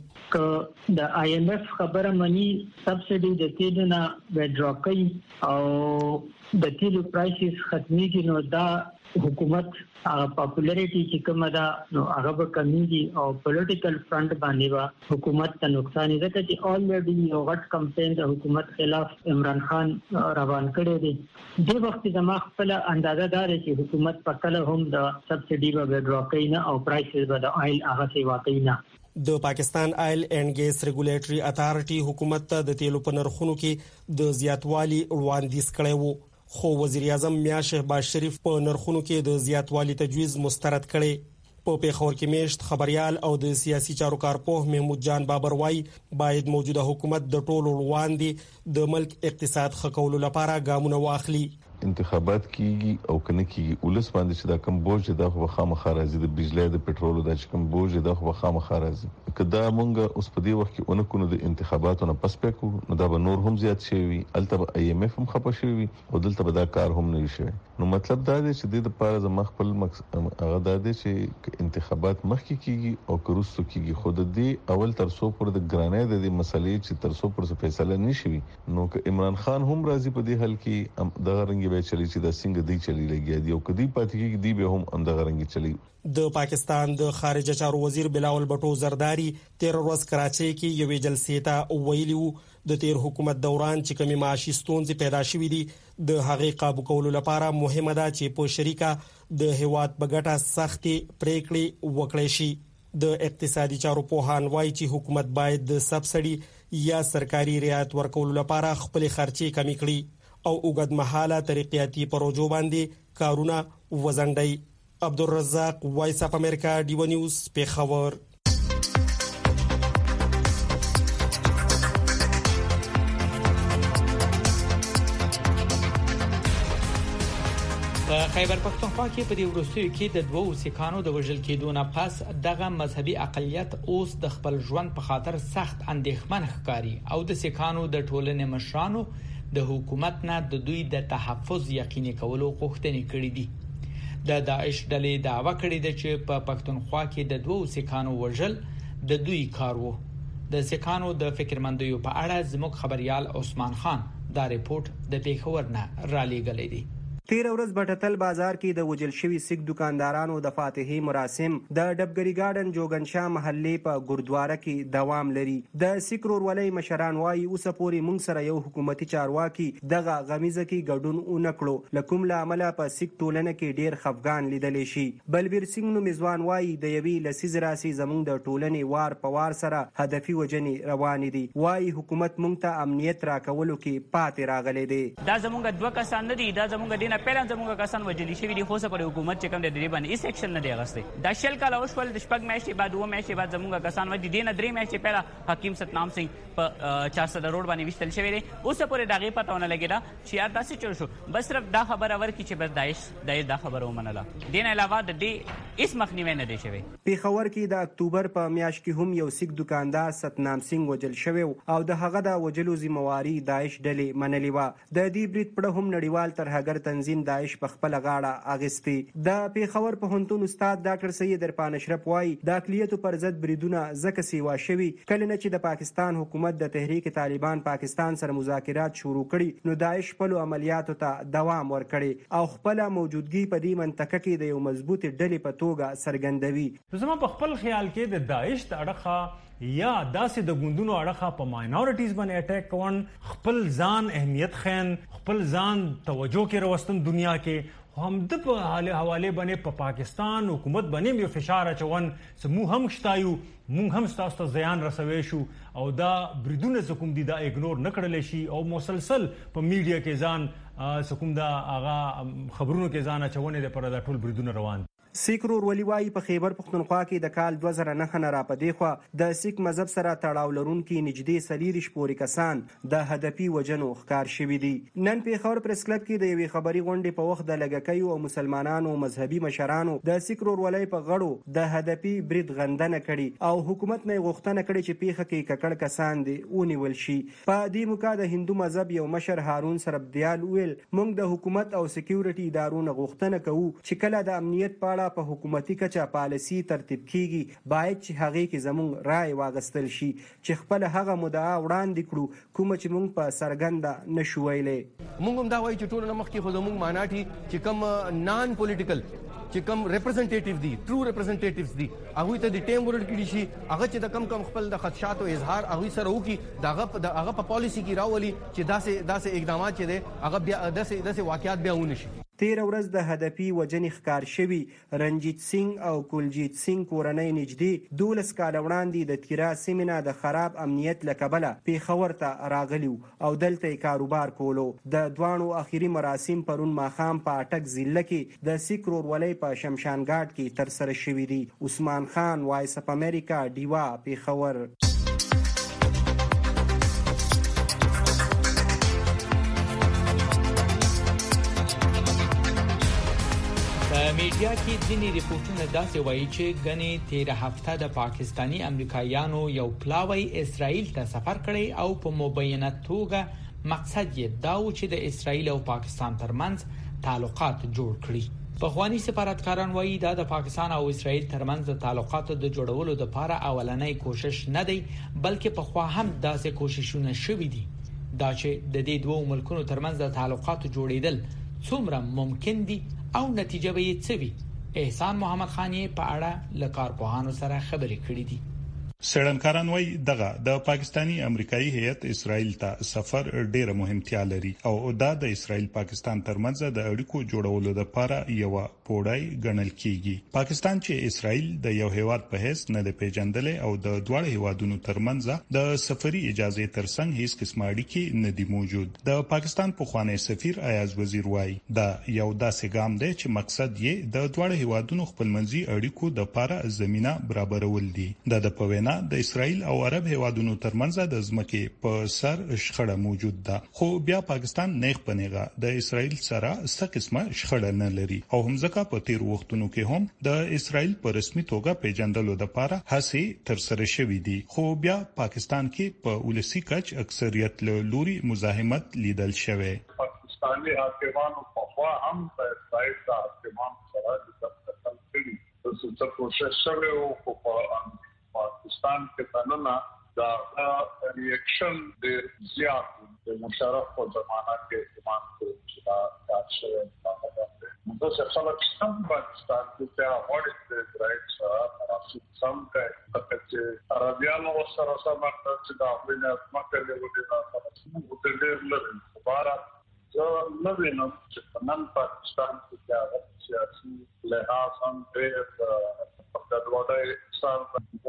S17: ک د IMF خبره مني سبسيډي د تیلو نه وډرا کوي او د تیلو پرایسز ختميږي نو دا حکومت پاپولریټي چې کومه ده نو هغه به کمیږي او پولیټیکل فرنٹ باندې وا حکومت ته نقصان ځکه چې الریډي یو غټ کمپاین د حکومت خلاف عمران خان روان کړی دی. د وخت زما خپل اندازه دار چې حکومت په کله هم د سبسيډي به وډرا کوي نه او پرایسز به د آیل هغه سی واقعي نه.
S15: د پاکستان آیل اینڈ ګیس ریګولیټری اتارټي حکومت ته د تیلو په نرخونو کې د زیاتوالي وړاندیز کړی وو خو وزیر اعظم میا شهباز شریف په نرخونو کې د زیاتوالي تجویز مسترد کړي. په پیښور کې میشت خبريال او د سیاسي چارو کارپوه محمود جان بابر وای باید موجوده حکومت د ټولو وړاندې د ملک اقتصاد خکولو لپاره ګامونه واخلي.
S18: انتخابات کیږي او کنه کیږي ولس باندې چې دا کم بوج د خو خامخا راځي د بجلی د پټرولو د کم بوج د خو خامخا راځي کدا مونږ اوس په دې وخت کې اونکو د انتخاباتو نه پس پکو نو دا به نور هم زیات شي الته IMF هم خپه شي او دلته به دا کار هم نه شي. نو مطلب دا دی چې د لپاره زما خپل هغه دا دی چې انتخابات مخکې کیږي او کروستو کیږي خود دې اول تر څو پر د ګرانې د مسلې چې تر څو پر فیصله نشي نو که عمران خان هم راضي په دې حل کې د غرنګ به چلی چې د څنګه دی چلی لګیا دی او کدی پاتې کې دی به هم اندغه رنګ چلی.
S15: د پاکستان د خارجه چارو وزیر بلاول بټو زرداری تیر ورځ کراچۍ کې یوې جلسې ته ویلو د تیر حکومت دوران چې کمی معاشي ستونزې پیدا شوې دي د هغې قابو کولو لپاره مهمه ده چې په شریکه د هیواد بغټه سختي پریکړې وکړي شي. د اقتصادي چارو پوهان وایي چې حکومت باید د سبسډي یا سرکاري رعایت ورکولو لپاره خپل خرچې کمی کړي او اوږدمهاله ترقیاتي پروژو باندې کارونه وزنډي. عبدالرزاق، وایس اف امریکا، ډیو نیوز، پیښور.
S4: په خیبر پښتونخوا کې په دې وروستیو کې د دوو سکانو د وژل کېدو نه پس دغه مذهبي اقلیت اوس د خپل ژوند په خاطر سخت اندېښمن ښکاري او د سکانو د ټولنې مشرانو د حکومت نه د دوی د تحفظ یقیني کولو غوښتنې کړې دي. د داعش ډلې دعوا کړې ده چې په پښتونخوا کې د دوو سکانو وژل د دوی کار وو. د سکانو د فکرمندیو په اړه زموږ خبريال عثمان خان دا ریپورت د پیښور نه را لېږلی دی.
S19: تیر ورځ بټتل بازار کې د وجل شوی سیک دکاندارانو د فاتحي مراسم د ډبګری ګارډن جوګنشاه محلې په ګوردواره کې دوام لري. د سیک رورولۍ مشران وايي اوس پورې موږ سره یو حکومتي چارواکي دغه غمیزه کې ګډون ونکړو، لکوم لامل په سیک ټولنه کې ډیر خفګان لیدل شي. بلبیر سنگ نو میزوان وايي د یوی لسیز راسي زموږ د ټولنې وار په وار سره هدفي وجنې روان دي. وايي حکومت موږ ته امنیت راکولو کې پاتې راغلي دي.
S20: دا زموږ دوه کسان دي، دا زموږ دینه پیلان زموږه کسان وجلی شوی دي، خو څه پر حکومت چې کوم د دې باندې هیڅ اکشن نه دی غوښتي. دا شل کال اوسول د شپږ میاشتې بعد و میاشتې بعد زموږه کسان وجدي دینه درې میاشتې پیله حکیم ستنام سنگ په 400 روډ باندې وشتل شوی دی. اوس پر دغه پته ونه لګیدا چې یار داسې چل شو. بس صرف دا خبره ورکی چې بس داعش دا خبره ومنله. دین علاوه د دې اس مخنیوي نه دی شوی.
S19: پیښور کې د اکتوبر په میاشت کې هم یو سیک دکاندار ستنام سنگ وجل شوی او د هغه د وجلو ذمہواری داعش ډلې منلې و. د دې بریټ په هم نړیوال ترهګر تنظیم داعش په خپل غاړه اغستی. د پیښور پوهنتون استاد ډاکټر سید عرفان اشرف وايي د اقلیتو پر ضد بریدونه زکه سیوا شوی کله نه چې د پاکستان حکومت د تحریک طالبان پاکستان سره مذاکرات شروع کړي نو داعش خپل عملیاتو ته دوام ورکړي او خپل موجودګي په دې منطقه کې د یو مضبوط ډلې په توګه څرګندوي.
S21: زما په خپل خیال کې د داعش د اړخه یا داسې د ګوندونو اړخه په ماینورټیز باندې اٹیک کون، خپل ځان اهمیت خین، خپل ځان توجه کې راوستن دنیا کې، هم د په حواله باندې په پاکستان حکومت باندې یو فشار اچون چې مو هم شتایو، مونږ هم تاسو ته زیان رسوي شو او دا بریدونه کوم دي دا اګنور نکړل شي او مسلسل په میډیا کې ځان سکوم دا هغه خبرونو کې ځان اچونه د پر دا ټول بریدونه روان.
S19: سیک رورولي وايي په خیبر پښتونخوا کې د کال 2009 نه را پدې خو د سیک مذهب سره تړاو لرونکي نږدې 40 پورې کسان د هدفي وجنو ښکار شوي دي. نن پیښور پریس کلب کې د یوې خبري غونډې په وخت د لګکیو او مسلمانانو مذهبي مشرانو د سیک رورولي په غړو د هدفي برید غندنه کړي او حکومت نه غوښتنه کړې چې پیښه کې ککړ کسان دي ونیول شي. په دې موقع د هندو مذهب یو مشر هارون سربدیال ویل موږ د حکومت او سکیورټي ادارو نه غوښتنه کوو چې کله د امنیت په په حکومتي کچه پالیسي ترتیب کیږي باید چې هغه کې زموږ رائے واغستل شي چې خپل هغه مدعا وړاندې کړو کوم چې موږ په سرګند نشو ویلې.
S22: موږ هم دا وایو چې ټول نمخ کې خو زموږ معناټي چې کم نان پولیټیکل چې کم ریپرزنټیټیو دي، ټرو ریپرزنټیټیوز دي، هغه ته د ټیم ورل کړي شي، هغه چې د کم خپل د خدشات او اظهار هغه سره وکي دغه په پالیسي کې راولي چې داسې اقدامات چې دي هغه بیا داسې واقعیات بیا ونه شي.
S19: تیر ورځ د هدفي وجنې ښکار شوي رنجیت سنگ او کلجیت سنگ کورنۍ نږدې 12 کاله وړاندې د تیرا سیمه د خراب امنیت لکبله پیښور ته راغلیو او دلته کاروبار کولو. د دوانو اخیری مراسم پرون ماخام په اٹک ضلع کې د سیک رورولۍ په شمشان ګاټ کې تر سره شوي دي. عثمان خان، وایس اف امریکا، ډیوا، پیښور.
S4: میډیا کې ځینې ریپورتونه داسې وایي چې غني تیر هفته د پاکستانی امریکایانو یو پلاوی اسرائیل ته سفر کړی او په مبینه توګه مقصد یې دا و چې د اسرائیل او پاکستان ترمنځ تعلقات جوړ کړي. پخوانی سفارتکاران وایي دا د پاکستان او اسرائیل ترمنځ د تعلقاتو د جوړولو لپاره اولنۍ کوشش نه دی بلکې په خوا هم داسې کوششونه شوي دي. دا چې د دې دوه ملکونو ترمنځ د تعلقاتو جوړیدل څومره ممکن دي او نتیجه به یې څه وي. احسان محمد خان په اړه له کارپوهانو سره خبرې کړې دي.
S2: سړنکاران وای دغه د پاکستانی امریکایي هیئت اسرائیل ته سفر ډیره مهمتیا لري او دا د اسرائیل پاکستان ترمنځ د اړیکو جوړولو لپاره یو پوړای ګڼل کیږي. پاکستان چې اسرائیل د یو هیواد په حیث نه د پیژندل او د دواړو هیوادونو ترمنځ د سفري اجازه ترڅنګ هیڅ قسم اړیکې نه دي موجود. د پاکستان پخوانی سفیر ایاز وزیر وای دا یو داسې ګام دی چې مقصد یې د دواړو هیوادونو خپلمنځي اړیکو د لپاره زمينه برابرول دي. د پوینا د اسرائیل او عرب هیوادونو ترمنځ د ځمکې په سر شخړه موجود ده، خو بیا پاکستان نیغ پنیغه د اسرائیل سره څه قسمه شخړه نه لري او هم ځکه په تیر وختونو کې هم د اسرائیل په رسمي توګه پیژندلو لپاره هڅې تر سره شوې دي، خو بیا پاکستان کې په ولسی کچ اکثریت له لوري مزاحمت لیدل شوی.
S3: پاکستاني حاکمانو په خوا هم د اسرائیل د حاکمانو سره د تفاهم کړي څه پروسس شوی او په پاکستان کې تننه دا ریاکشن د زیات د مشرف په زمانہ کې استعمال کړي دا تاسو ته موږ څه خلک څنګه پاکستان کې اورید د اسرائیل سره تاسو څنګه چې عربیانو سره سره چې دا خپل مکه له وړي دا تاسو ته ډېر لري مبارک زه نه وینم چې نن پاکستان کې سیاسي لحاظ هم ډېر د وړای سره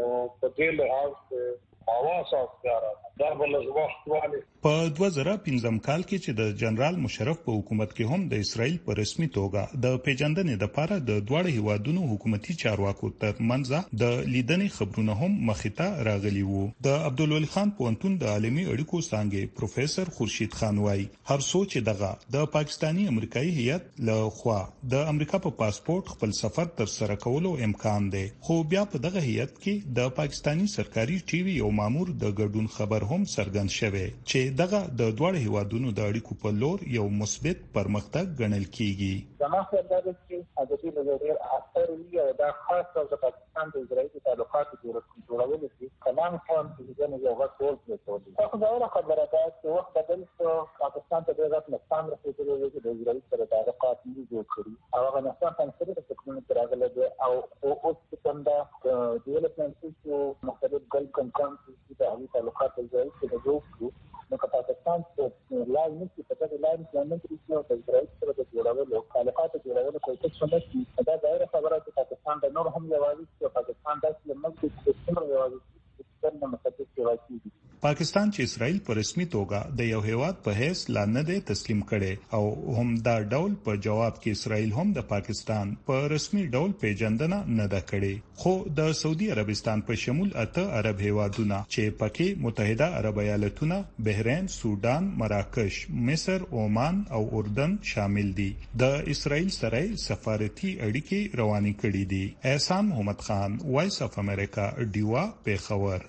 S3: په دې لحاظ حواس افکار دا بل وخت والی
S2: په 2015 کال کې چې د جنرال مشرف په حکومت کې هم د اسرائیل په رسمي توګه د پیژندنې لپاره د دواړو هیوادونو حکومتي چارواکو ترمنځ د لیدنې خبرونه هم مخته راغلي وو. د عبدالولي خان پوهنتون د عالمي اړیکو څانګې پروفیسور خورشید خان وای هر سوچ دغه د پاکستانی امریکایي هیئت له خوا د امریکا په پاسپورت خپل سفر تر سره کولو امکان دی، خو بیا په دغه هیئت کې د پاکستانی سرکاري ټي وي او مامور د ګډون خبر هم څرګند شوی چې دغه د دواړو هیوادونو د اړیکو په لور یو مثبت پرمختګ ګڼل کیږي.
S23: زموږ په اړه چې د دې نظریه اثر وی او دا خاصه د پاکستان د اسرائیل تعلقات جوړولو کې کلام هم د یو غوښتل څه دا اوله خبره ده چې وخت بدل شو پاکستان ته د غوښتل نقصان رسیدلی دی د اسرائیل سره د تعلقات نه جوړ کړي او هغه نقصان هم سره د تکمیل راغلی دی او اوس څنګه د ډیولپمنٹ چې مختلف ګل کنفرنس د هغه تعلقات اسرائیل سره جوړ نو پاکستان ته لازم چې په دغه لارې پلانونه کوي او د اسرائیل سره د جوړولو تعلقات جوړولو کوشش وکړي. دا ظاهره خبره چې پاکستان د نور هم یوازې چې پاکستان داسې لمږ چې څومره یوازې څنګه مخاطب کیږي.
S2: پاکستان چې اسرائیل په رسمي توګه د یو هیواد په حیث لا نه دی تسلیم کړي او هم دا ډول په جواب کې اسرائیل هم د پاکستان په رسمي ډول پیژندنه نه ده کړې، خو د سعودي عربستان په شمول 8 عرب هیوادونه چې پکې متحده عرب ایالتونه، بحرین، سودان، مراکش، مصر، عمان او اردن شامل دي د اسرائیل سره سفارتي اړیکې روانې کړې دي. احسان محمد خان، وایس اف امریکا، ډیوا، پیښور.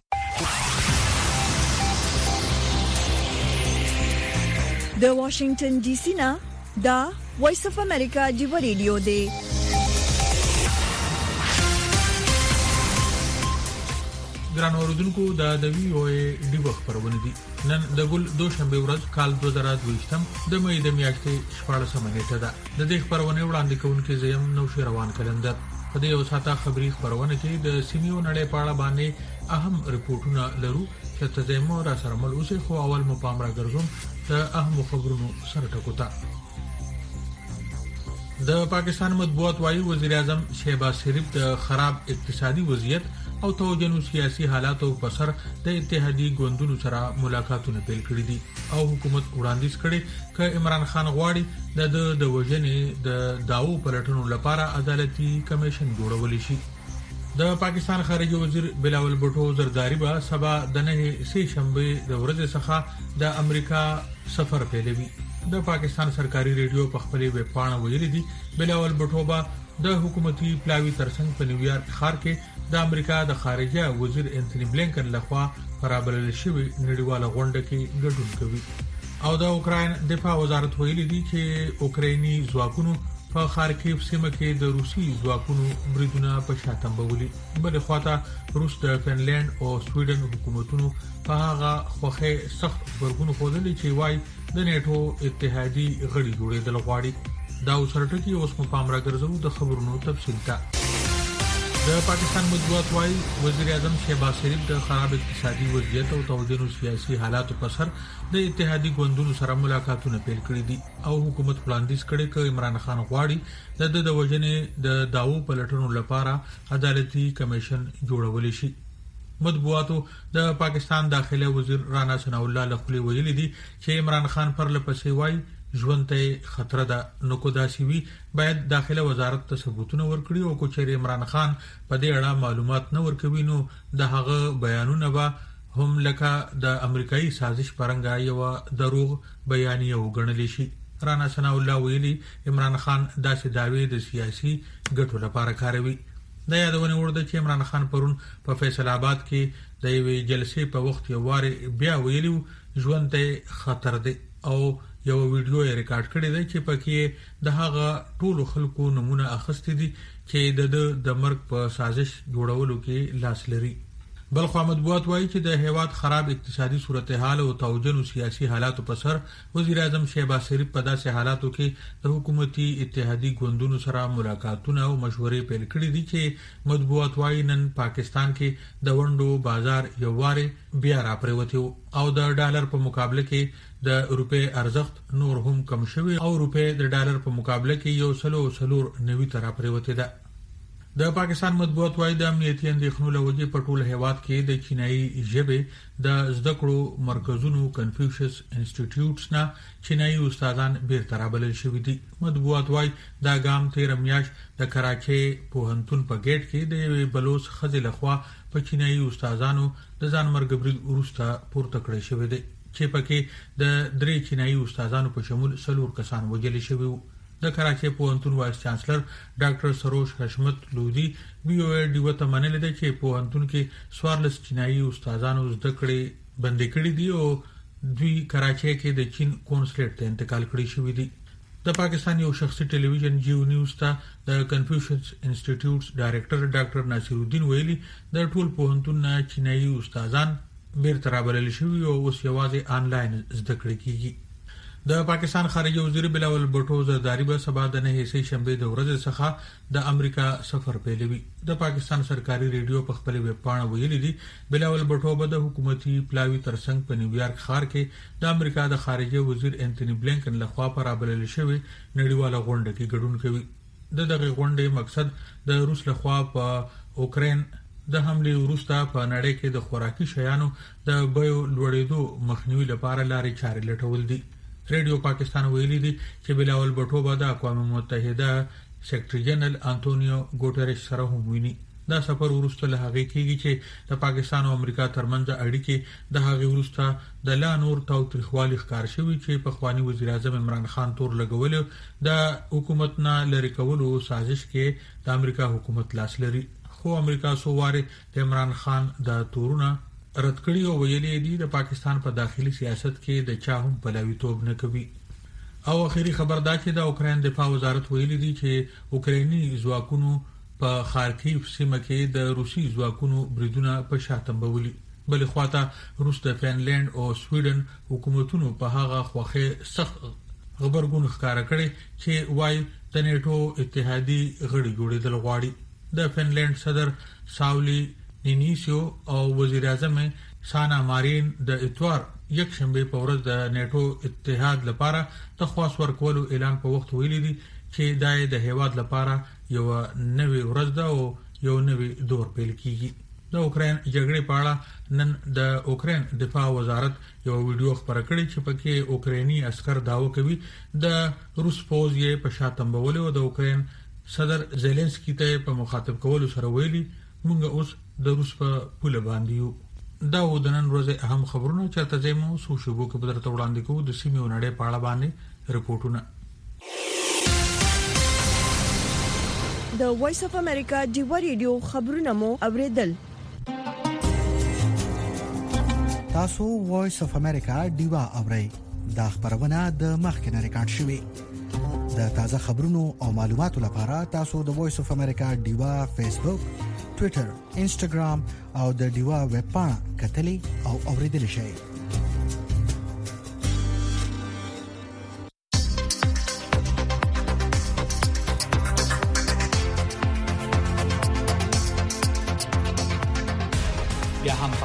S1: د واشنگټن ډي سي نه دا وایس اف امریکا ډیوا ریډیو دی.
S24: ګران اوردونکو د وی او ای ډیوا خبرونه دي. نن د ګل دوشنبه ورځ کال 2023 د مې د میاشتې 14 نیټه ده. د دې خبرونه وړاندې کوونکې زیم نو شروان کلندر په دې یو ساته خبري خبرونه کې د سیمو نړۍ په اړه باندې اهم ریپورتونه لرو چې تاسو را سره مل اوسه. خو اول مو پام را ګرځوم د اهم خبرونو سره ټکوتا. د پاکستان مطبوعات وايي وزیر اعظم شهباز شریف د خراب اقتصادي وضعیت او توجنو سیاسي حالاتو په سر د اتحادی ګوندونو سره ملاقاتونه پیل کړي دي او حکومت وړاندیز کړي ک عمران خان غواړي د وژنې د داو پلټنو لپاره عدالتي کمیشن جوړول شي. د پاکستان خارجي وزیر بلاول بوټو زرداری با سبا د نه سه شنبه د ورځې څخه د امریکا سفر پیلوي. د پاکستان سرکاري ریډیو په خپلې ویب پاڼه ویلي دي بلاول بوټو با د حکومتي پلاوی ترڅنګ په نیویارک ښار کې د امریکا د خارجه وزیر انټونی بلینکن لخوا پرابلل شوی نړیواله غونډه کې ګډون کوي. او د اوکراین دفاع وزارت ویلي دي چې اوکرایني ځواکونو په خارکیف سیمه کې د روسي ځواکونو بریدونه په شاتم بولي. بل خواته روس د فنلند او سویډن حکومتونو په هغه خوخه سخت خبرونه خوذلي چې وايي د نیټو اتحادي غړي جوړېدل غواړي. دا وسرټکی اوس په پام را ګرځو د خبرونو تفصیل ته. د پاکستان مطبوعات وايي وزیر اعظم شهباز شریف د خراب اقتصادي وضعیت او توجه سیاسي حالاتو په سر د اتحادي ګوندونو سره ملاقاتونه پیل کړي دي او حکومت وړاندیز کړي چې عمران خان غواړي د وژنې د داوو پلټنو لپاره عدالتي کمیشن جوړول شي. مطبوعاتو د پاکستان داخله وزیر رانا ثناء الله لخوا ویلي دي چې عمران خان پر لپسې وايي ژوند ته خطر ده نو کو داسي وي باید داخله وزارت ته ثبوتونه ورکړي او کو چې عمران خان په دې اړه معلومات نه ورکوي نو د هغه بیانونه به هم لکه د امریکایي سازش پرنګا یو دروغ بیانیه وګڼل شي. رانا ثناء الله ویلي عمران خان داسې داوی د سیاسي ګټو لپاره کاروي. د یادونه ورده چې عمران خان پرون په فیصل آباد کې د یوې جلسې په وخت یو واره بیا ویلي ژوند ته خطر ده او یو ویډیو یې ریکارډ کړی دی چې پکې د هغه ټولو خلکو نمونه اخیستې دي چې د مرګ په سازش جوړولو کې لاس لري. بل خو مطبوعات وایي چې د هیواد خراب اقتصادي صورتحال او توجه سیاسي حالاتو په سر وزیر اعظم شهباز شریف په داسې حالاتو کې د حکومتي اتحادي ګوندونو سره ملاقاتونه او مشورې پیل کړې دي چې مطبوعات وایي نن پاکستان کې د ونډو بازار یو واره بیا راپریوتی او د ډالر په مقابله کې د روپې ارزښت نور هم کم شوی او روپې د ډالر په مقابله کې 1.90 تر پریوتی ده. د پاکستان مطبوعات وايي د امنیتي اندېښنو لوجې په ټول هیواد کې د چینایي ژبې د زده کړو مرکزونو کنفیوشس انسټیټیوټس نه چینایي استادان بیرته رابلل شوي دي. مطبوعات وايي دا ګام 13 میاشت د کراچي پوهنتون په گیټ کې د یوې بلوچ ښځې لخوا په چینایي استادانو د ځان مرګ برید وروسته پورته کړی شوی دی چې پکې د 3 چینایي استادانو په شمول 4 کسان وژل شوي وو. د کراچي پوهنتون وایس چانسلر ډاکټر سروش حشمت لودي وی او ډي وته منل دي چې پوهنتون کې 14 چینایي استادانو زده کړې بندي کړې دي او دوی کراچي کې د چین کونسلیټ ته انتقال کړی شوی دي. د پاکستان یو شخصي ټلویزیون جیو نیوز ته د کنفیوشس انسټیټیوټس ډایریکټر ډاکټر ناصر الدین ویلي د ټول پوهنتون نه چینایي استادان بیرته رابلل شوي او اوس یوازې آنلاین زده کړې کیږي. د پاکستان خارجه وزیر بلاول بټو زرداری به سبا د نه هیڅ شنبه د ورځې څخه د امریکا سفر پیلوي. د پاکستان سرکاري ریډیو په خپل ویب پاڼه ویلي دي بلاول بټو به د حکومتي پلاوی ترڅنګ په نیویارک ښار کې د امریکا د خارجه وزیر انټونی بلینکن لخوا پر رابلل شوی نړیواله غونډه کې ګډون کوي. دغه غونډې مقصد د روس لخوا په اوکرين د حمله وروسته په نړۍ کې د خوراکي شیانو د بیو لوړېدو مخنیوي لپاره لارې چارې لټول دي. ریډیو پاکستان ویلي دي چې بلاول بټو به د اقوام متحده سیکریټری جنرال انټونیو ګوټریش سره هم ویني. دا سفر وروسته له هغه کېږي چې د پاکستان او امریکا ترمنځ اړیکې د هغه وروسته د لا نور تاوتریخوالي ښکار شوی چې په خواني وزیر اعظم عمران خان تور لګول د حکومت نه لری کولو سازش کې د امریکا حکومت لاس لري. خو امریکا سوواره د عمران خان د تورونه رد کړی او ویلي دي د پاکستان په داخلي سیاست کې د چا هم پلاویتوب نه کوي. او اخیری خبر دا چې د اوکرين دفاع وزارت ویلي دي چې اوکرایني ځواکونو په خارکیف سیمه کې د روسي ځواکونو بریدونه په شاتمبولي. بل خواته روس د فنلند او سویډن حکومتونو په هغه خوخه سخت خبرګون ښکارا کړي چې وايي د نیټو اتحادي غړي جوړېدل غواړي. د فنلند صدر ساولی نینیسیو او وزیر اعظم سانا مارین د اتوار یک شنبه په ورځ د نیټو اتحاد لپاره د خواص ورکولو اعلان په وخت ویلي دي چې د هیواد لپاره یو نوې ورځ ده او یو نوې دور پیل کیږي. د اوکرين جګړې په اړه نن د اوکرين دفاع وزارت یو ویډیو خبره کړې چې پکې اوکرایني عسكر داوا کوي د روس پوز یې په شاتمبول او د اوکرين صدر زيلنسکي ته په مخاطب کولو سره ویلي موږ اوس د روس په پوله باندې یو. دا و د نن ورځې اهم خبرونه چې تاسو مو سو شوبو کې بدرته وړاندې کوو د سیمې ونړې په اړه باندې رپورټونه.
S1: د وایس اف امریکا ډیوا ریډیو خبرونه مو اوریدل.
S5: تاسو وایس اف امریکا ډیوا اورئ. دا خبرونه د مخکنه ریکارډ شوې. د تازه خبرونو او معلوماتو لپاره تاسو د وایس اف امریکا ډیوا فیسبوک ټوئیټر انسټاګرام او د ډیوا ویب پاڼه کتلې او اوریدل شئ.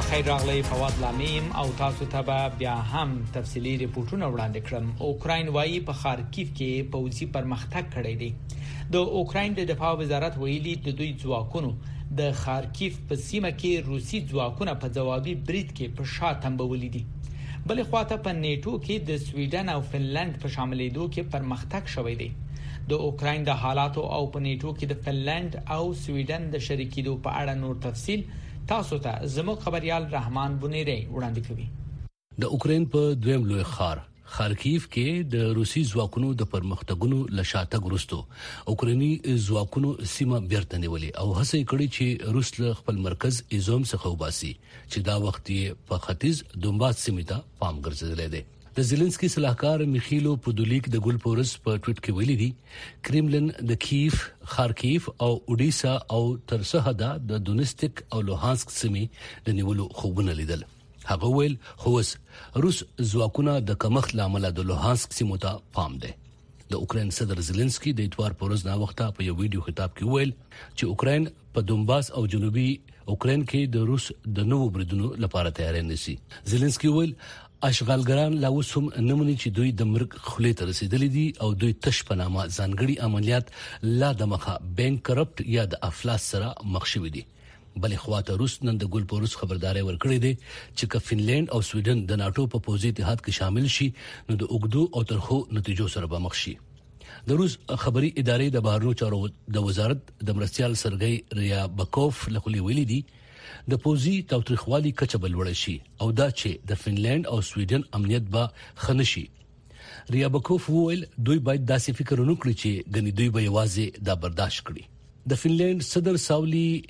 S4: خیر راغلی فواد لامیم او تاسو ته بیا هم تفصیلی ریپورتونه وړاندې کړم. اوکراین وايي په خارکیف کې پوځي پرمختګ کړی دی. د اوکراین د دفاع وزارت ویلي د دوی ځواکونو د خارکیف په سیمه کې روسي ځواکونه په ځوابي برید کې په شا تنبولي دي. بل خواته په نیټو کې د سویډن او فنلند په شاملېدو کې پرمختګ شوی دی. د اوکراین د حالاتو او په نیټو کې د فنلند او سویډن د شریکېدو په اړه نور تفصیل تاسو ته زموږ خبريال رحمان بنيري وړاندې کوي.
S7: د اوکراین په دویم لوی ښار خارکیف کې د روسي ځواکونو د پرمختګونو لشاتګ وروسته اوکراني ځواکونو سیمه بیرته نیولې او هڅه کړې چې روس له خپل مرکز ایزوم څخه وباسي چې دا وخت یې په ختیځ دومباس سیمه ته پام ګرځېدل دي. د زيلنسکي صلاحکار میخیلو پودولیک د ګولپورس په ټویټ کې ویلي دي کرملن د کیف، خارکیف او اودیسا او ترڅه د دونیستیک او لوهانسک سیمې د نیولو خوبونه لیدل. هغه ویل هوس روس ځواکونه د کمښت لامل د لوهانسک سیمو ته پام دی. د اوکراین صدر زيلنسکي د اتوار پر ورځ نا وخته په یو ویډیو خطاب کې ویل چې اوکراین په دومباس او جنوبي اوکراین کې د روس د نوو بریدونو لپاره تیاری نیسي. زيلنسکي ویل اشغالګران لا وسوم نمونې چې دوی د مرګ خولې ته رسیدلې دي او دوی تش په نامه ځانګړي عملیات لا د مخه بانک کرپټ یا د افلاس سره مخ شوي دي. بلې خواته روس نن د ګولپورس خبرداري ورکړې ده چې ک فنلند او سویډن د ناتو په پوځي اتحاد کې شامل شي نو د اوګدو او ترخو نتیجو سره به مخ شي. د روس خبري ادارې د بهرنیو چارو د وزارت د مرستيال سرګي ریا بکوف لخوا ویلي دي د پوزي تاوتریخوالي کچه بلوړ شي او دا چې د فنلند او سویډن امنیت به خنشي. ریا بکوف ویل دوی باید داسې فکر وکړي چې غني دوی به یوازې دا برداشت کړي. د فنلند صدر ساولي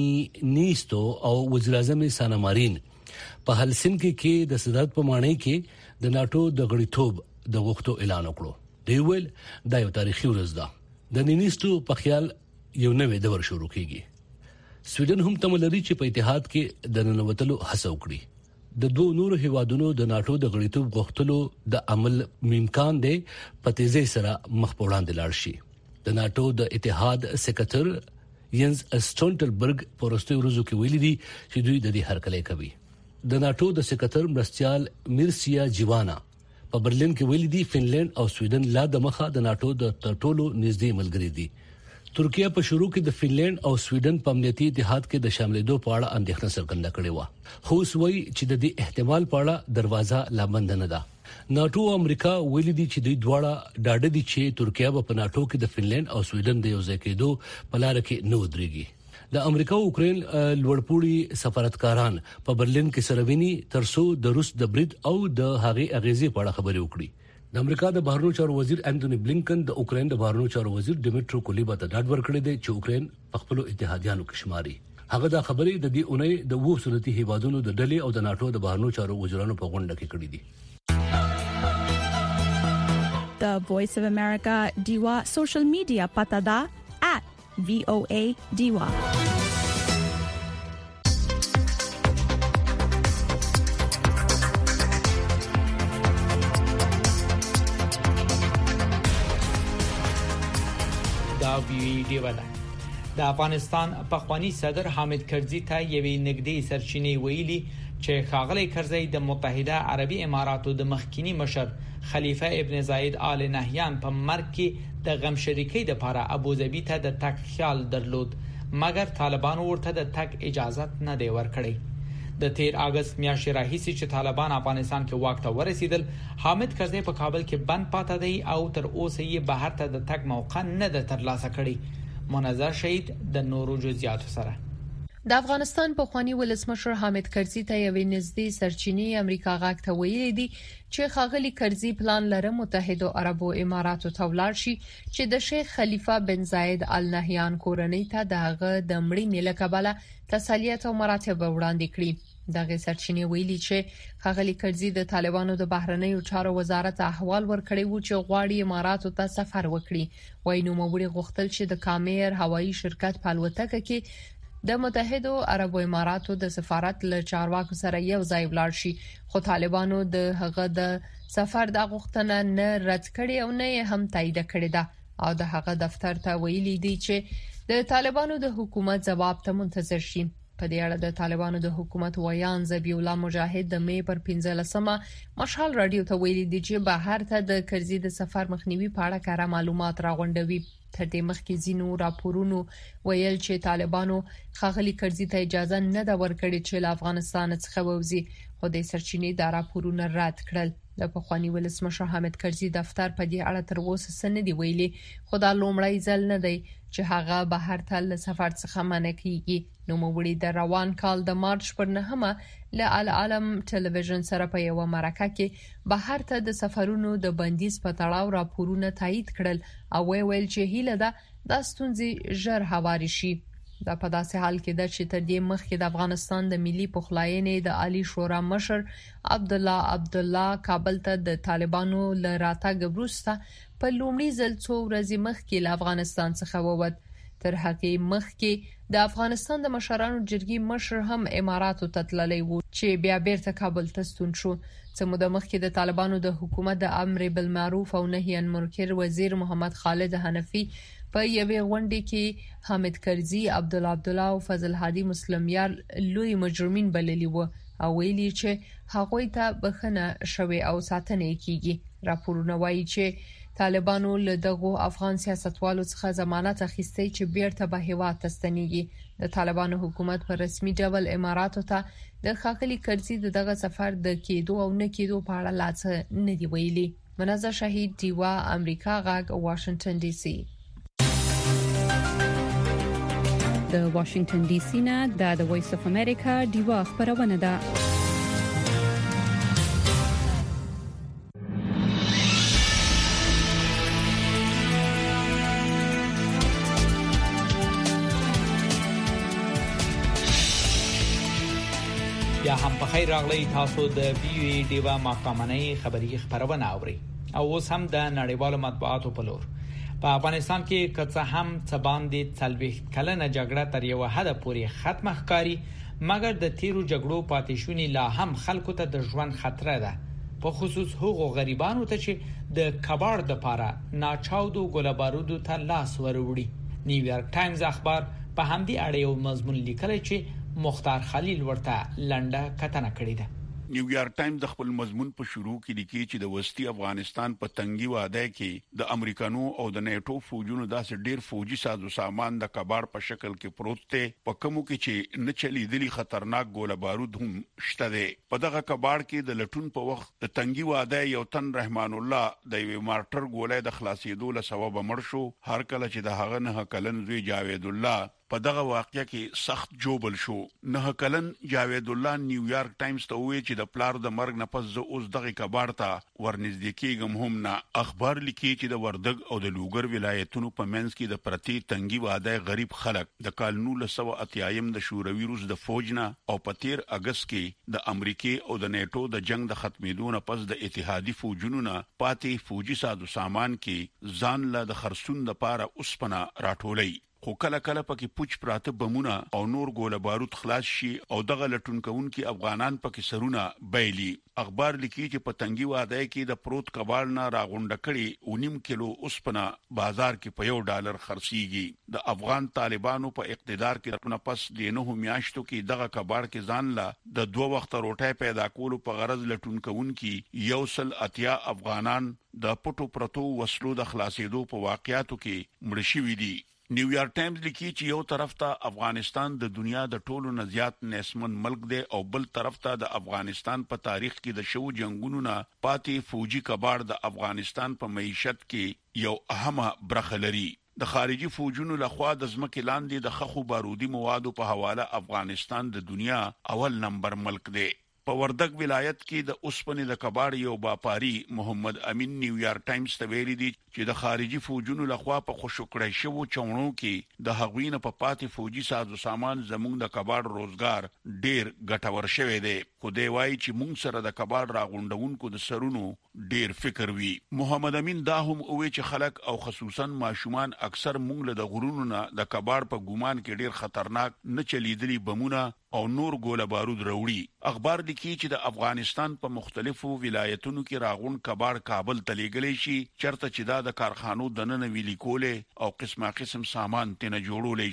S7: نیستو او وزیر اعظم سانا مارین په هلسنکي کې د صدارت په معنی کې د ناتو د غړیتوب د غوښتو اعلان وکړو. دی ویل دا یو تاریخي ورځ ده. د نیستو په خیال یو نوې دور شروع کیږي. سویډن هم تم لري چې په اتحاد کې د ننوتلو هڅه وکړي. د دوه نورو هیوادونو د ناتو د غړیتوب غوښتلو د عمل امکان دی په تیزی سره مخ په وړاندې لاړ شي. د ناتو د اتحاد سکرټر ینز اسټونټلبرګ په وروستي ورځو کې ویلي دي چې دوی د دې هرکلی کوي. د ناتو د سکرټر مرستيال میرسیا جیوانا په برلین کې ویلي دي فنلند او سویډن لا د مخه د ناتو د ټولو نږدې ملګري دي. ترکیه په شروع کې د فنلند او سویډن په امنیتي اتحاد کې د شاملېدو په اړه اندېښنه څرګنده کړې و. خو سوي چې د دې احتمال په اړه دروازه لا بند نه ده. ناتو او امریکا ویلي دي چې دوی دواړه ډاډه دي چې ترکیه په ناتو کې د فنلند او سویډن د یو ځای کېدو په لار کې نه ودرېږي. د امریکا او اوکرين لوړپوړي سفارتکاران په برلین کې سره ویني ترڅو د روس د برید او د هغې اغیزې په اړه خبرې وکړي. د امریکا د بهرنیو چارو وزیر انټونی بلینکن د اوکرين د بهرنیو چارو وزیر ډیمیټرو کولیبا ته ډاډ ورکړی دی چې اوکرين په خپل اتحادیانو کې شماري. هغه دا خبرې د دې اونۍ د وو صنعتي هیوادونو د ډلې او د ناتو د بهرنیو چارو وزیرانو په غونډه کې کړې دي.
S8: The Voice of America Diwa social media pata da @VOA Diwa.
S4: دا ویډیو ده. د افغانستان پخوانی صدر حامد کرزي ته یوې نږدې سرچینې ویلي چې ښاغلی کرزي د متحده عربي اماراتو د مخکینی مشر خلیفہ ابن زاید آل نهیان په مرګ کې د غم شریکۍ لپاره ابوظبي ته د تک خیال درلود، مګر طالبان ورته د تک اجازه نه دی ورکړی. د 13 اگست میاشتې راهیسې چې طالبان افغانستان کې واک ته ورسېدل، حامد کرزي په کابل کې بند پاتې دی او تر اوسه یې بهر ته د تک موقع نه ده ترلاسه کړې. منظر شهید د نورو جزئیاتو سره.
S13: د افغانستان پخوانی ولسمشر حامد کرزي ته یوې نږدې سرچینې امریکا غاک ته ویلي دي چې ښاغلي کرزي پلان لري متحده عربو اماراتو ته ولاړ شي چې د شیخ خلیفہ بن زاید آل نهیان کورنۍ ته دغه د مړی نیله کبله تسلیت او مراتب وړاندې کړي. دغه سرچینې ویلي چې ښاغلي کرزي د طالبانو د بهرنیو چارو وزارت احوال ورکړی و چې غواړي اماراتو ته سفر وکړي. وایي نو موړي غوښتل چې د کامیر هوایي شرکت په الوتکه کې د متحده عربو اماراتو د سفارت له چارواکو سره یو ځای ولاړ شي، خو طالبانو د هغه د سفر د غوښتنه نه رد کړې او نه هم تایید کړې ده او د هغه دفتر ته ویلي دي چې د طالبانو د حکومت جواب ته منتظر شي. په دې اړه د طالبانو د حکومت ویان ذبیح الله مجاهد د مې پر 15مه مشال رادیو ته ویلي دی چې بهر ته د کرزي د سفر مخنیوي په اړه کار معلومات راغونډوي. تر دې مخکې ځینو راپورونو ویل چې طالبانو ښاغلي کرزي ته اجازه نه ده ورکړې چې له افغانستان څخه ووځي، خو د سرچینې دا راپورونه رد کړل. د پخوانی ولسمشر حامد کرزي دفتر په دې اړه تر اوسه څه نه دی ویلي، خو دا لومړی ځل نه دی چې هغه بهر ته له سفر څخه منع کیږي. نوموړي د روان کال د مارچ پر 9مه له العالم ټلویزیون سره په یو مرکه کې بهر ته د سفرونو د بندیز په تړاو راپورونه تایید کړل او ویل چې هیله ده د ستونزې ژر هواري شي. دا په داسې حال کې ده چې تر دې مخکې د افغانستان د ملي پخلاینې د عالی شورا مشر عبدالله کابل ته د طالبانو له راتګ وروسته په لومړي ځل څو ورځې مخکې له افغانستان څخه ووت. تر هغې مخکې د افغانستان د مشرانو جرګې مشر هم اماراتو ته تللی و چې بیا بیرته کابل ته ستون شو. څه موده مخکې د طالبانو د حکومت د امر بالمعروف او نهي عن المنکر وزیر محمد خالد حنفي په یوې غونډه کې حامد کرزي، عبدالله او فضل هادي مسلمیار لوی مجرمین بللي و او ویلي چې هغوی ته بخنه شوی او ساتنه کیږي. راپورونه وایي چې طالبانو له دغو افغان سیاستوالو څخه ضمانت اخیستی چې بیرته به هیواد ته ستنیږي. د طالبانو حکومت په رسمي ډول اماراتو ته د ښاغلي کرزي دغه سفر د کېدو او نه کېدو په اړه لا څه نه دی ویلي. منازه شهید، دیوا، امریکا غږ، واشنگټن ډي سي.
S8: د واشنگټن ډي سي نه د وایس اف امریکا دیوا خبرونه ده.
S4: یا هم په خیر راغلی تاسو د بي وي دیوا ماقامنۍ خبری خبرونه اوري او اوس هم د نړیوالو مطبوعاتو په لور. په افغانستان کې کڅه هم څه باندې څلويخت کلنه جګړه تر یو حد پورې ختمه ښکاري، مګر د تیرو جګړو پاتې شونی لا هم خلکو ته د ژوند خطر ده، په خصوص هغو غریبانو ته چې د کباړ د پاره ناچاودو ګوله بارودو ته لاس وروړي. نیویارک ټایمز اخبار په همدې اړه یو مضمون لیکلی چې مختار خلیل ورته لنډه کتنه کړې ده.
S9: نیویارک ټایمز د خپل مضمون په شروع کې لیکي چې د وسطي افغانستان په تنګي واده کې د امریکانو او د نیټو فوجونو داسې ډیر فوجي سازو سامان د کباړ په شکل کې پروت دی، په کومو کې چې نه چلیدلي خطرناک ګوله بارود هم شته دی. په دغه کباړ کې د لټون په وخت د تنګي واده یو تن رحمان الله د یو مارټر ګولې د خلاصېدو له سبب مړ شو. هر کله چې د هغه نه کلن زوی جاوید الله په دغه واقعیا کې سخت جوبل شو. نه کلن جاوید الله نیویارک ټایمز ته وایي چې د پلار د مرګ نه پس زه اوس دغه کباړ ته ورنږدې کېږم هم نه. اخبار لیکي چې د وردګ او د لوګر ولایتونو په منځ کې د پرتی تنګي واده غریب خلک د کال 1980 د شوروي روس د فوج نه او په 13 اگست کې د امریکای او د نیټو د جنگ د ختمېدو نه پس د اتحادي فوجونو نه پاتې فوجي سازو سامان کې ځان له د خرصون لپاره اوسپنه راټولي. خو کله کله پکې پوچ پراته بمونه او نور ګوله بارود خلاص شي او دغه لټونکونکو افغانان پکې سرونه بایلي. اخبار لیکي چې په تنګي واده کې د پروت کباړ نه راغونډه کړي 1.5 کیلو اوسپنه بازار کې په $1 خرڅيږي. د افغان طالبانو په اقتدار کې نه پس د 9 میاشتو کې دغه کباړ کې ځان لا د 2 وخت روټۍ پیدا کولو په غرض لټونکونکو 180 افغانان د پټو پرتو وسلو د خلاصېدو په واقعاتو کې مړ شوي دي. نیویارک ټایمز لیکي چې یو طرف ته افغانستان د دنیا د ټولو نه زیات نسمن ملک دی او بل طرف ته د افغانستان په تاریخ کې د شو جنگونو نه پاتې فوجي کباړ د افغانستان په معیشت کې یو اهمه برخه لري. د خارجي فوجونو لخوا د ځمکې لاندې د خخو بارودي موادو په حواله افغانستان د دنیا اول نمبر ملک دی. په وردګ ولایت کې د اوسپنې د کباړ یو باپاری محمد امین نیویارک ټایمز ته ویلي دی چې د خارجي فوجونو لخوا په خوشکړې شوو چونو کې د هغوینه په پاتې فوجي سازو سامان زموږ د کباړ روزګار ډیر ګټور شوی دی. خو دی وایي چې موږ سره د کباړ راغونډونکو د سرونو ډیر فکر وی. محمد امین دا هم وایي چې خلک او خصوصا ماشومان اکثر موږ له د غرونو نه د کباړ په ګومان کې ډیر خطرناک نه چلیدلي بمونه او نور ګوله بارود راوړي. اخبار لیکي چې د افغانستان په مختلفو ولایتونو کې راغون کباړ کابل ته لیږلی شي، چرته چې دا د کارخانو دننه ویلي کوله او قسمه قسم سامان تنه جوړولې شي.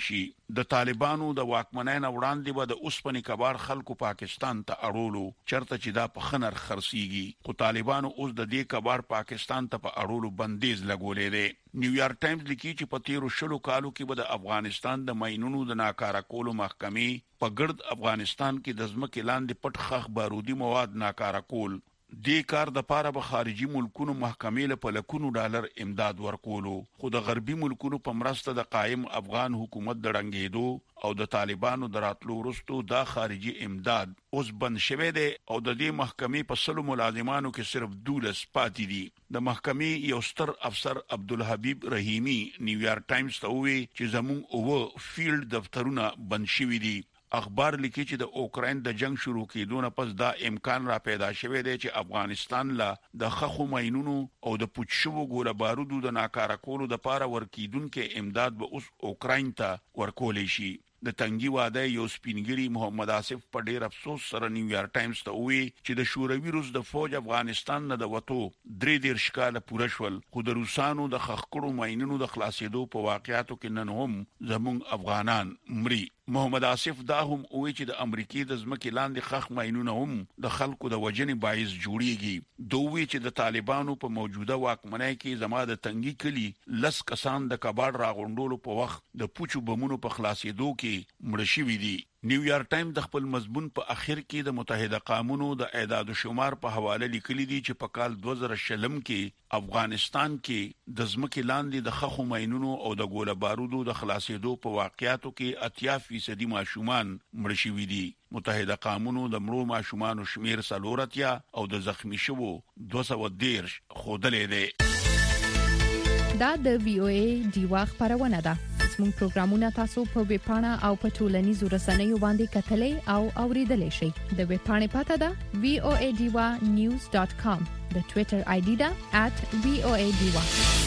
S9: د طالبانو د واکمنۍ وړاندې به د اوسپنې کبار خلکو پاکستان ته اړولو چرته چې دا په خنر خرسيږي خو طالبانو اوس د دې کبار پاکستان ته په اړولو بندیز لګولې ده نیویارک ټایمز لیکي چې په تیرو شلو کالو کې به د افغانستان د ماینونو د ناکاره کولو محکمې په ګرد افغانستان کې د ځمکې لاندې پټ خخ بارودي مواد ناکاره کول دې کار د پاره به خارجي ملکونو محکمې له لکونو ډالر امداد ورکولو خو د غربي ملکونو په مرسته د قائم افغان حکومت د رنګېدو او د طالبانو دراتلو وروسته دا خارجي امداد اوس بند شوه دی او د دې محکمې په سلو ملازمانو کې صرف 12 پاتې دي د محکمې یو ستر افسر عبدالحبیب رحیمی نیویارک ټایمز ته وی چې زموږ او فیلډ دفترونه بند شوي دي اخبار لیکي چې د اوکرين د جنگ شروع کېدو نه پس دا امکان را پیدا شوه دی چې افغانستان لا د خخو ماینونو او د پوچشو ګوله بارودو د ناکاره کولو د پاره ورکیدونکو امداد به اوس اوکرين ته ورکول شي د تنګي واده یو سپینګری محمد آصف په ډیر افسوس سره نیویارک ټایمز ته وی چې د شوروي روس د فوج افغانستان نه د وټو درې ډیر شکاله پوره شول خو د روسانو د خخکړو ماینونو د خلاصېدو په واقعاتو کې نن هم زموږ افغانان مري محمد آصف دا هم وی چې د امریکای د ځمکې لاندې خخ ماینونه هم د خلکو د وجنې باعث جوړیږي دوی چې د طالبانو په موجوده واکمنۍ کې زما د تنګي کلی لس کسان د کباړ راغونډولو په وخت د پوچو بمونو په خلاصېدو کې مړ شوي دي نیویارک ټایم د خپل مضمون په اخر کې د متحده قومونو د اعداد و شمار په حواله لیکلي دي چې په کال 2000 کې افغانستان کې د ځمکې لاندې د خخو ماینونو او د ګوله بارودو د خلاصېدو په واقعاتو کې 80% ماشومان مړ شوي دي متحده قومونو د مړو ماشومان شمیر سلورتیا او د زخمی شوو 210 خودلې ده
S13: دا د وی او ای دیوا خبرونه ده زموږ پروګرامونه تاسو په ویب پاڼه او په ټولنیزو رسنیو باندې کتلې او اوریدلې شئ د ویب پاڼې پته ده voadiwa.news.com د ټوئیټر آی ډي ده @voadiwa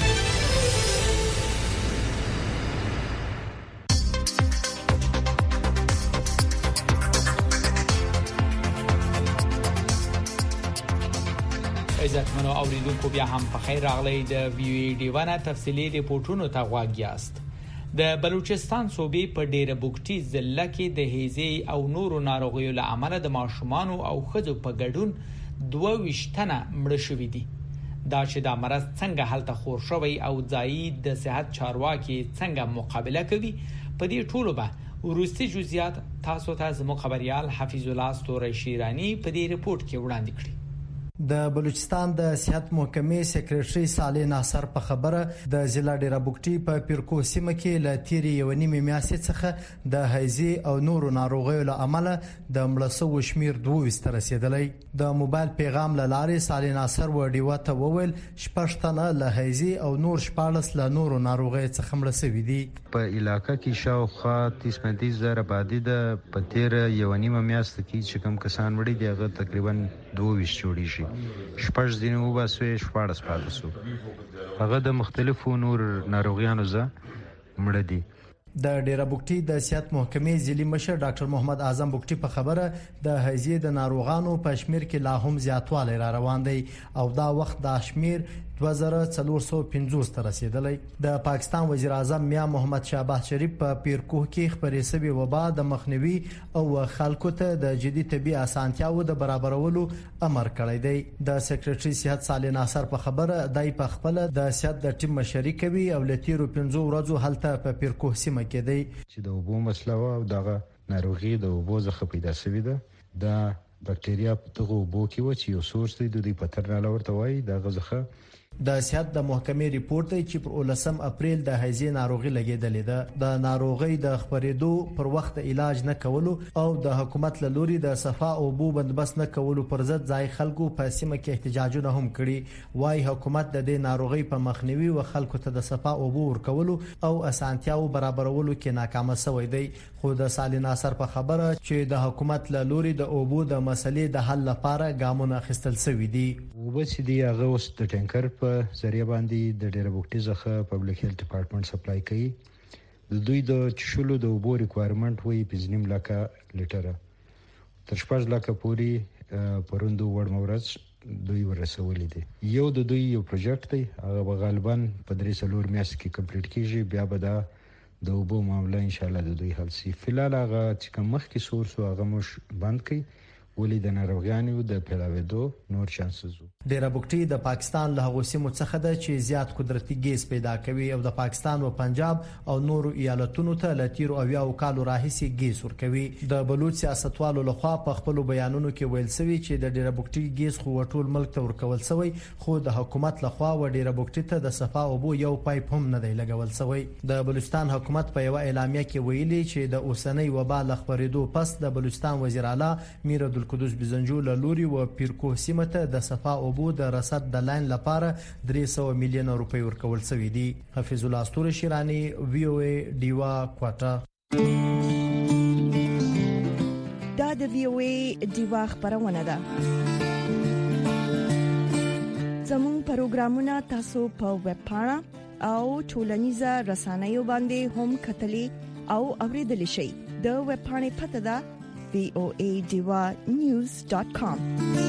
S4: عزتمنو اوریدونکو بیا هم په خیر راغلی د وی او ای دیوانه تفصیلی ریپورتونو ته غواګیاست د بلوچستان صوبې په ډیره بوکټي ضلع کې د هیزي او نورو ناروغیو له امله د ماشومان او خځو په ګډون 22 تنه مړ شوي دي دا چې د مرض څنګه حالت خور شوی او ځای د صحت چارواکي څنګه مقابله کوي په دې ټولو به ورستي جزئیات تاسو ته زموږ خبريال حفیظ الله ستوري شیرانی په دې ریپورت کې وړاندې کړی
S6: د بلوچستان د صحت محکمې سکریټري صالح ناصر په خبره د ضلع ډیره بوکټي په پیرکو سیمه کې ل تیری یو نیمه میاشتې څخه د هیزي او نورو ناروغیو له امله د مړسو شمیر 22 تر رسیدلی د موبایل پیغام لارې صالح ناصر وډیو ته وویل شپږتنه له هیزي او نور 14 له نورو ناروغیو څخه مړسوي دي
S10: په علاقې کې شاوخوا 30-35 زره آبادی د پتیر یو نیمه میاشت کې چې کم کسان وړي دی هغه تقریبا 22 جوړی شي شپږ دینه وباسوي شپږ پاتې هغه د مختلفو نور ناروغیانو زه مړ دي
S6: د ډیره بوکټي د صحت محکمې ځلی مشر ډاکټر محمد اعظم بوکټي په خبره د هیزي د ناروغانو په شمیر کې لا هم زیاتوالی را روان دی او دا وخت د شمیر 2450 تر رسیدلی د پاکستان وزیر اعظم میا محمد شهباز شریف په پیرکوه کې خبرې سوي وبا د مخنیوي او خلکو ته د جدي طبي اسانتیاو د برابرولو امر کړی دی د سکریټري صحت صالح ناصر په خبره دای په خپل د صحت د ټیم مشري کوي او لتیرو 15 ورځو هلته په پیرکوه سیمه کې دی
S10: چې د وبو مسله او دغه ناروغي د وبو څخه پیدا شوې ده د بکټریا په دغه وبو کې و چې یو سورس دی د دې پترناله ورته وایي دغه ځخه
S6: د صحت د محکمې ریپورت دی چې پر 19 اپریل د هیزي ناروغي لګیدلې ده د ناروغي د خبرېدو پر وخت علاج نه کولو او د حکومت له لوري د صفا او بو بندوبست نه کولو پر ضد ځای خلکو په سیمه کې احتجاجونه هم کړي وای حکومت د دې ناروغي په مخنیوي او خلکو ته د صفا او بو ورکولو او اسانتیاو برابرولو کې ناکام شوی دی خو د صالح ناصر په خبره چې د حکومت له لوري د اوبو د مسلې د حل لپاره ګامونه اخیستل شوي دي
S10: وبس دی هغه اوس د ټانکر په ذریعہ باندې د ډیره بوکټي ځخه پبلک هیلث ډپارټمنټ سپلای کوي د دوی د چشلو د اوبو ریکوایرمنټ وی 5.5 لک لیټر تر 14 لک پوری پروندو وړ مورز دوی ورسولې دي یو د دوی یو پروجیکټ دی هغه غالبا په 3 میاشتې کې کمپلیټ کیږي بیا به دا د اوبو معاملې ان شاء الله د دوی حل شي. فلال هغه چې کوم مخکې سورس هغه مش بند کړي ولې د ناروغانو د پیلاوېدو نور چانسز.
S6: ډیره بوکټي د پاکستان له هغو سیمو څخه ده چې زیات قدرتي ګیس پیدا کوي او د پاکستان او پنجاب او نورو ایالتونو ته له تیرو اویاو کالو راهیسې ګیس ورکوي. د بلوچ سیاستوالو لخوا په خپل بیانونو کې ویل شوی چې د ډیره بوکټي ګیس خو ټول ملک ته ورکول شوی، خو د حکومت لخوا و ډیره بوکټي ته د صفا اوبو یو پایپ هم نه دی لګول شوی. د بلوچستان حکومت په یو اعلامیه کې ویلي چې د اوسنۍ وبا له خبرېدو پس د بلوچستان وزیر اعلی میر عبدالقدوس بزنجو له لوري و پیرکو سیمه ته د صفا اوبو د رصد د لاین لپاره 300 میلیون روپۍ ورکول شوې دي. حفیظ الله استور شیرانی وی او ای دیوا کوټا.
S1: دا د وی او ای دیوا خبرونه ده. زموږ پروګرامونه تاسو په ویب پاڼه او ټولنیزه رسنیو باندې هم کتلی او اوریدلی شئ. د ویب پاڼې پته ده voadiwanews.com.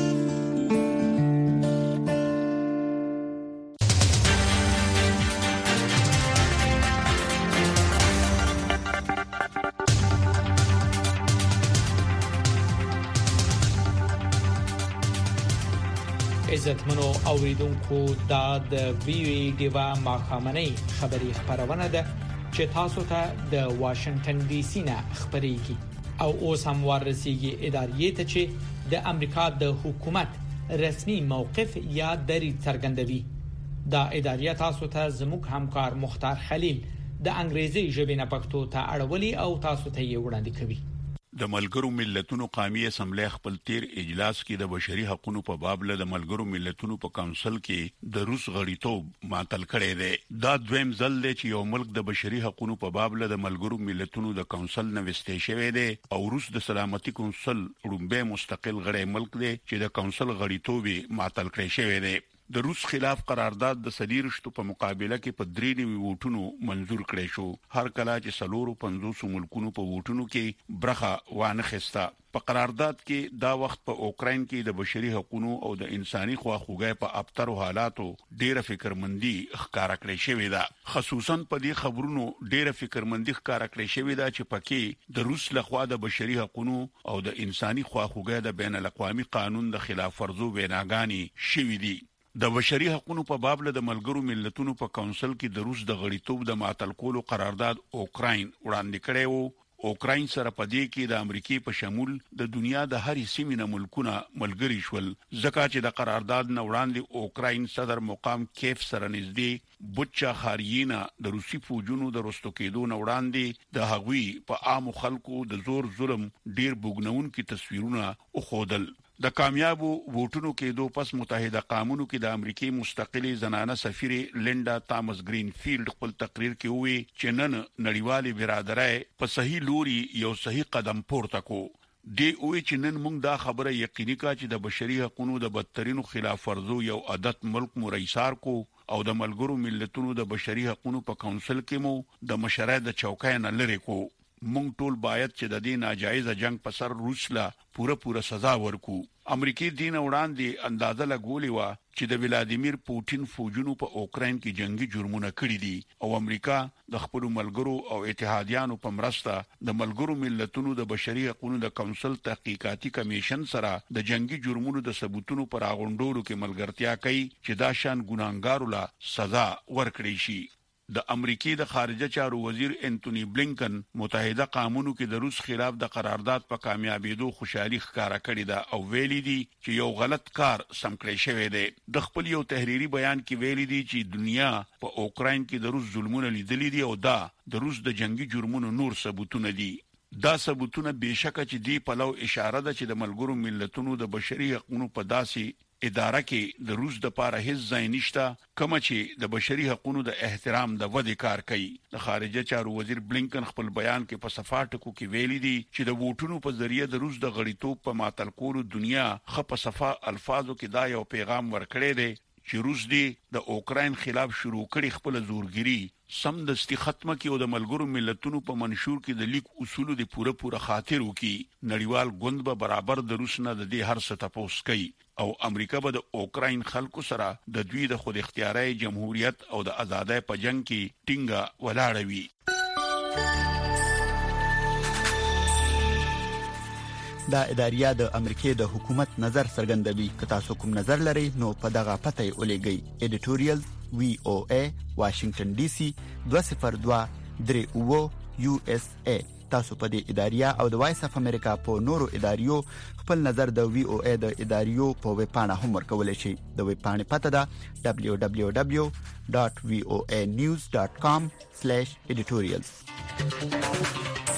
S4: عزتمنو اوریدونکو دا د وی ډیوا ماخامنۍ خبری خبرونه ده چې تاسو ته د واشنگټن ډي سي نه خبريږي او اوس هم ورسیږي ادارې ته چې د امریکا د حکومت رسمي موقف یا دریځ څرګندوي. دا ادارې تاسو ته زموږ همکار مختار خلیل د انګریزي ژبې نه پښتو ته اړولي او تاسو ته یې وړاندې کوي.
S9: د ملګرو ملتونو قومي اسمبلی خپل تیر اجلاس کې د بشري حقوقو په باب له ملګرو ملتونو په کونسل کې د روس غړیتوب معطل کړی دی. دا دویم ځل دی چې یو ملک د بشري حقوقو په باب له ملګرو ملتونو د کونسل نه وستې شوی دی او روس د سلامتي کونسل وړاندې مستقل غړی ملک دی چې د کونسل غړیتوب معطل کړی شوی دی. د روس خلاف قرارداد د سلیرشتو په مقابله کې په 3 ووټونو منزور کړی شو. هر کله چې 450 ملکونو په ووټونو کې برخه وانه خسته. په قرارداد کې دا وخت په اوکراین کې د بشري حقوقو او د انساني خواخوږۍ په ابتر حالاتو ډېر فکرمندي ښکارا کړی شوی ده. خصوصا په دې خبرونو ډېر فکرمندي ښکارا کړی شوی ده چې پکې د روس لخوا د بشري حقوقو او د انساني خواخوږۍ د بین الاقوامي قانون د خلاف ورزو ویناګانی شوی دي. د بشري حقوقو په باب له ملګرو ملتونو په کونسل کې د روس د غړیتوب د معطل کولو قرارداد اوکراین وړاندې کړی وو. اوکراین سره په دې کې د امریکای په شمول د دنیا د هرې سیمې نه ملکونه ملګري شول. ځکه چې د قرارداد نه وړاندې اوکراین صدر مقام کیف سره نږدې بوچا خارینا د روسي فوجونو د رستو کېدو نه وړاندې د هغوی په عام خلکو د زور ظلم ډیر بوګنونکي تصویرونه وښودل. د کامیابو ووټونو کېدو پس متحده قومونو کې د امریکای مستقلی زنانه سفیر لینډا تامس گرینفیلد خپل تقریر کې وی چې نن نړیوالې برادرۍ په صحیح لوري یو صحیح قدم پورته کو. دی وی چې نن موږ دا خبره یقیني کا چې د بشري حقوقو د بدترینو خلاف ورزو یو عادت ملک مو رئیسار کو او د ملګرو ملتونو د بشري حقوقو په کونسل کې مو د مشرۍ د چوکۍ نه لری کو. مونږ ټول باید چې د دې ناجایز جنگ په سر روسلا پوره سزا ورکو. امریکای دین وړاندې اندازه لګولې و چې د ولادیمیر پوتین فوجونو په اوکراین کې جنگي جرمونه کړی دي او امریکا د خپل ملګرو او اتحادیانو په مرسته د ملګرو ملتونو د بشري حقوقو د کونسل تحقیقاتي کمیشن سره د جنگي جرمونو د ثبوتونو پر اغونډولو کې ملګرتیا کوي چې دا شان ګناګارو لا سزا ورکړي شي. د امریکای د خارجه چارو وزیر انټونی بلینکن متحده قومونو کې د روس خلاف د قرارداد په کامیابیدو خوشحالي ښکارا کړې ده او ویلي دي چې یو غلط کار سم کړی شوی دی. د خپل یو تحریری بیان کې ویلي دي چې دنیا په اوکراین کې د روس ظلمونه لیدلي دي او دا د روس د جنگي جرمونو نور ثبوتونه دي. دا ثبوتونه بهشکه چې دی په لو اشاره ده چې د ملګرو ملتونو د بشري حقوقو په داسي اداره کې د روس د پاره هیڅ ځای نشته کوم چې د بشري حقوقو د احترام د ودې کار کوي. د خارجه چارو وزیر بلینکن خپل بیان کې په صفاټکو کې ویلي دي چې د ووټونو په ذریعہ د روس د غړیتوب په معطل کولو دنیا خپ صفه الفاظو کې دا یو پیغام ورکړی دی چې روس دی د اوکراین خلاف شروع کړي خپل زورګيري سم دستي ختمه کې او د ملګرو ملتونو په منشور کې د لیک اصولو د پوره خاطر وکي. نړیوال غوند به برابر د روس نه د دې هر څه تپوس کوي او امریکا به د اوکراین خلکو سره د دوی د خود اختیاري جمهوریت او د ازادۍ په جنگ کې ټینګه ولاړه وي.
S11: دا اداریه د امریکای د حکومت نظر څرګندوي. که تاسو کوم نظر لرئ نو په دغه پته یې ولېږئ. editorial VOA Washington DC 202-39 USA. تاسو په دې اداریه او د وایس اف امریکا په نورو اداریو خپل نظر د VOA د اداریو په ویب پاڼه هم ورکولای شئ. د ویب پاڼې پته ده www.voanews.com/editorials.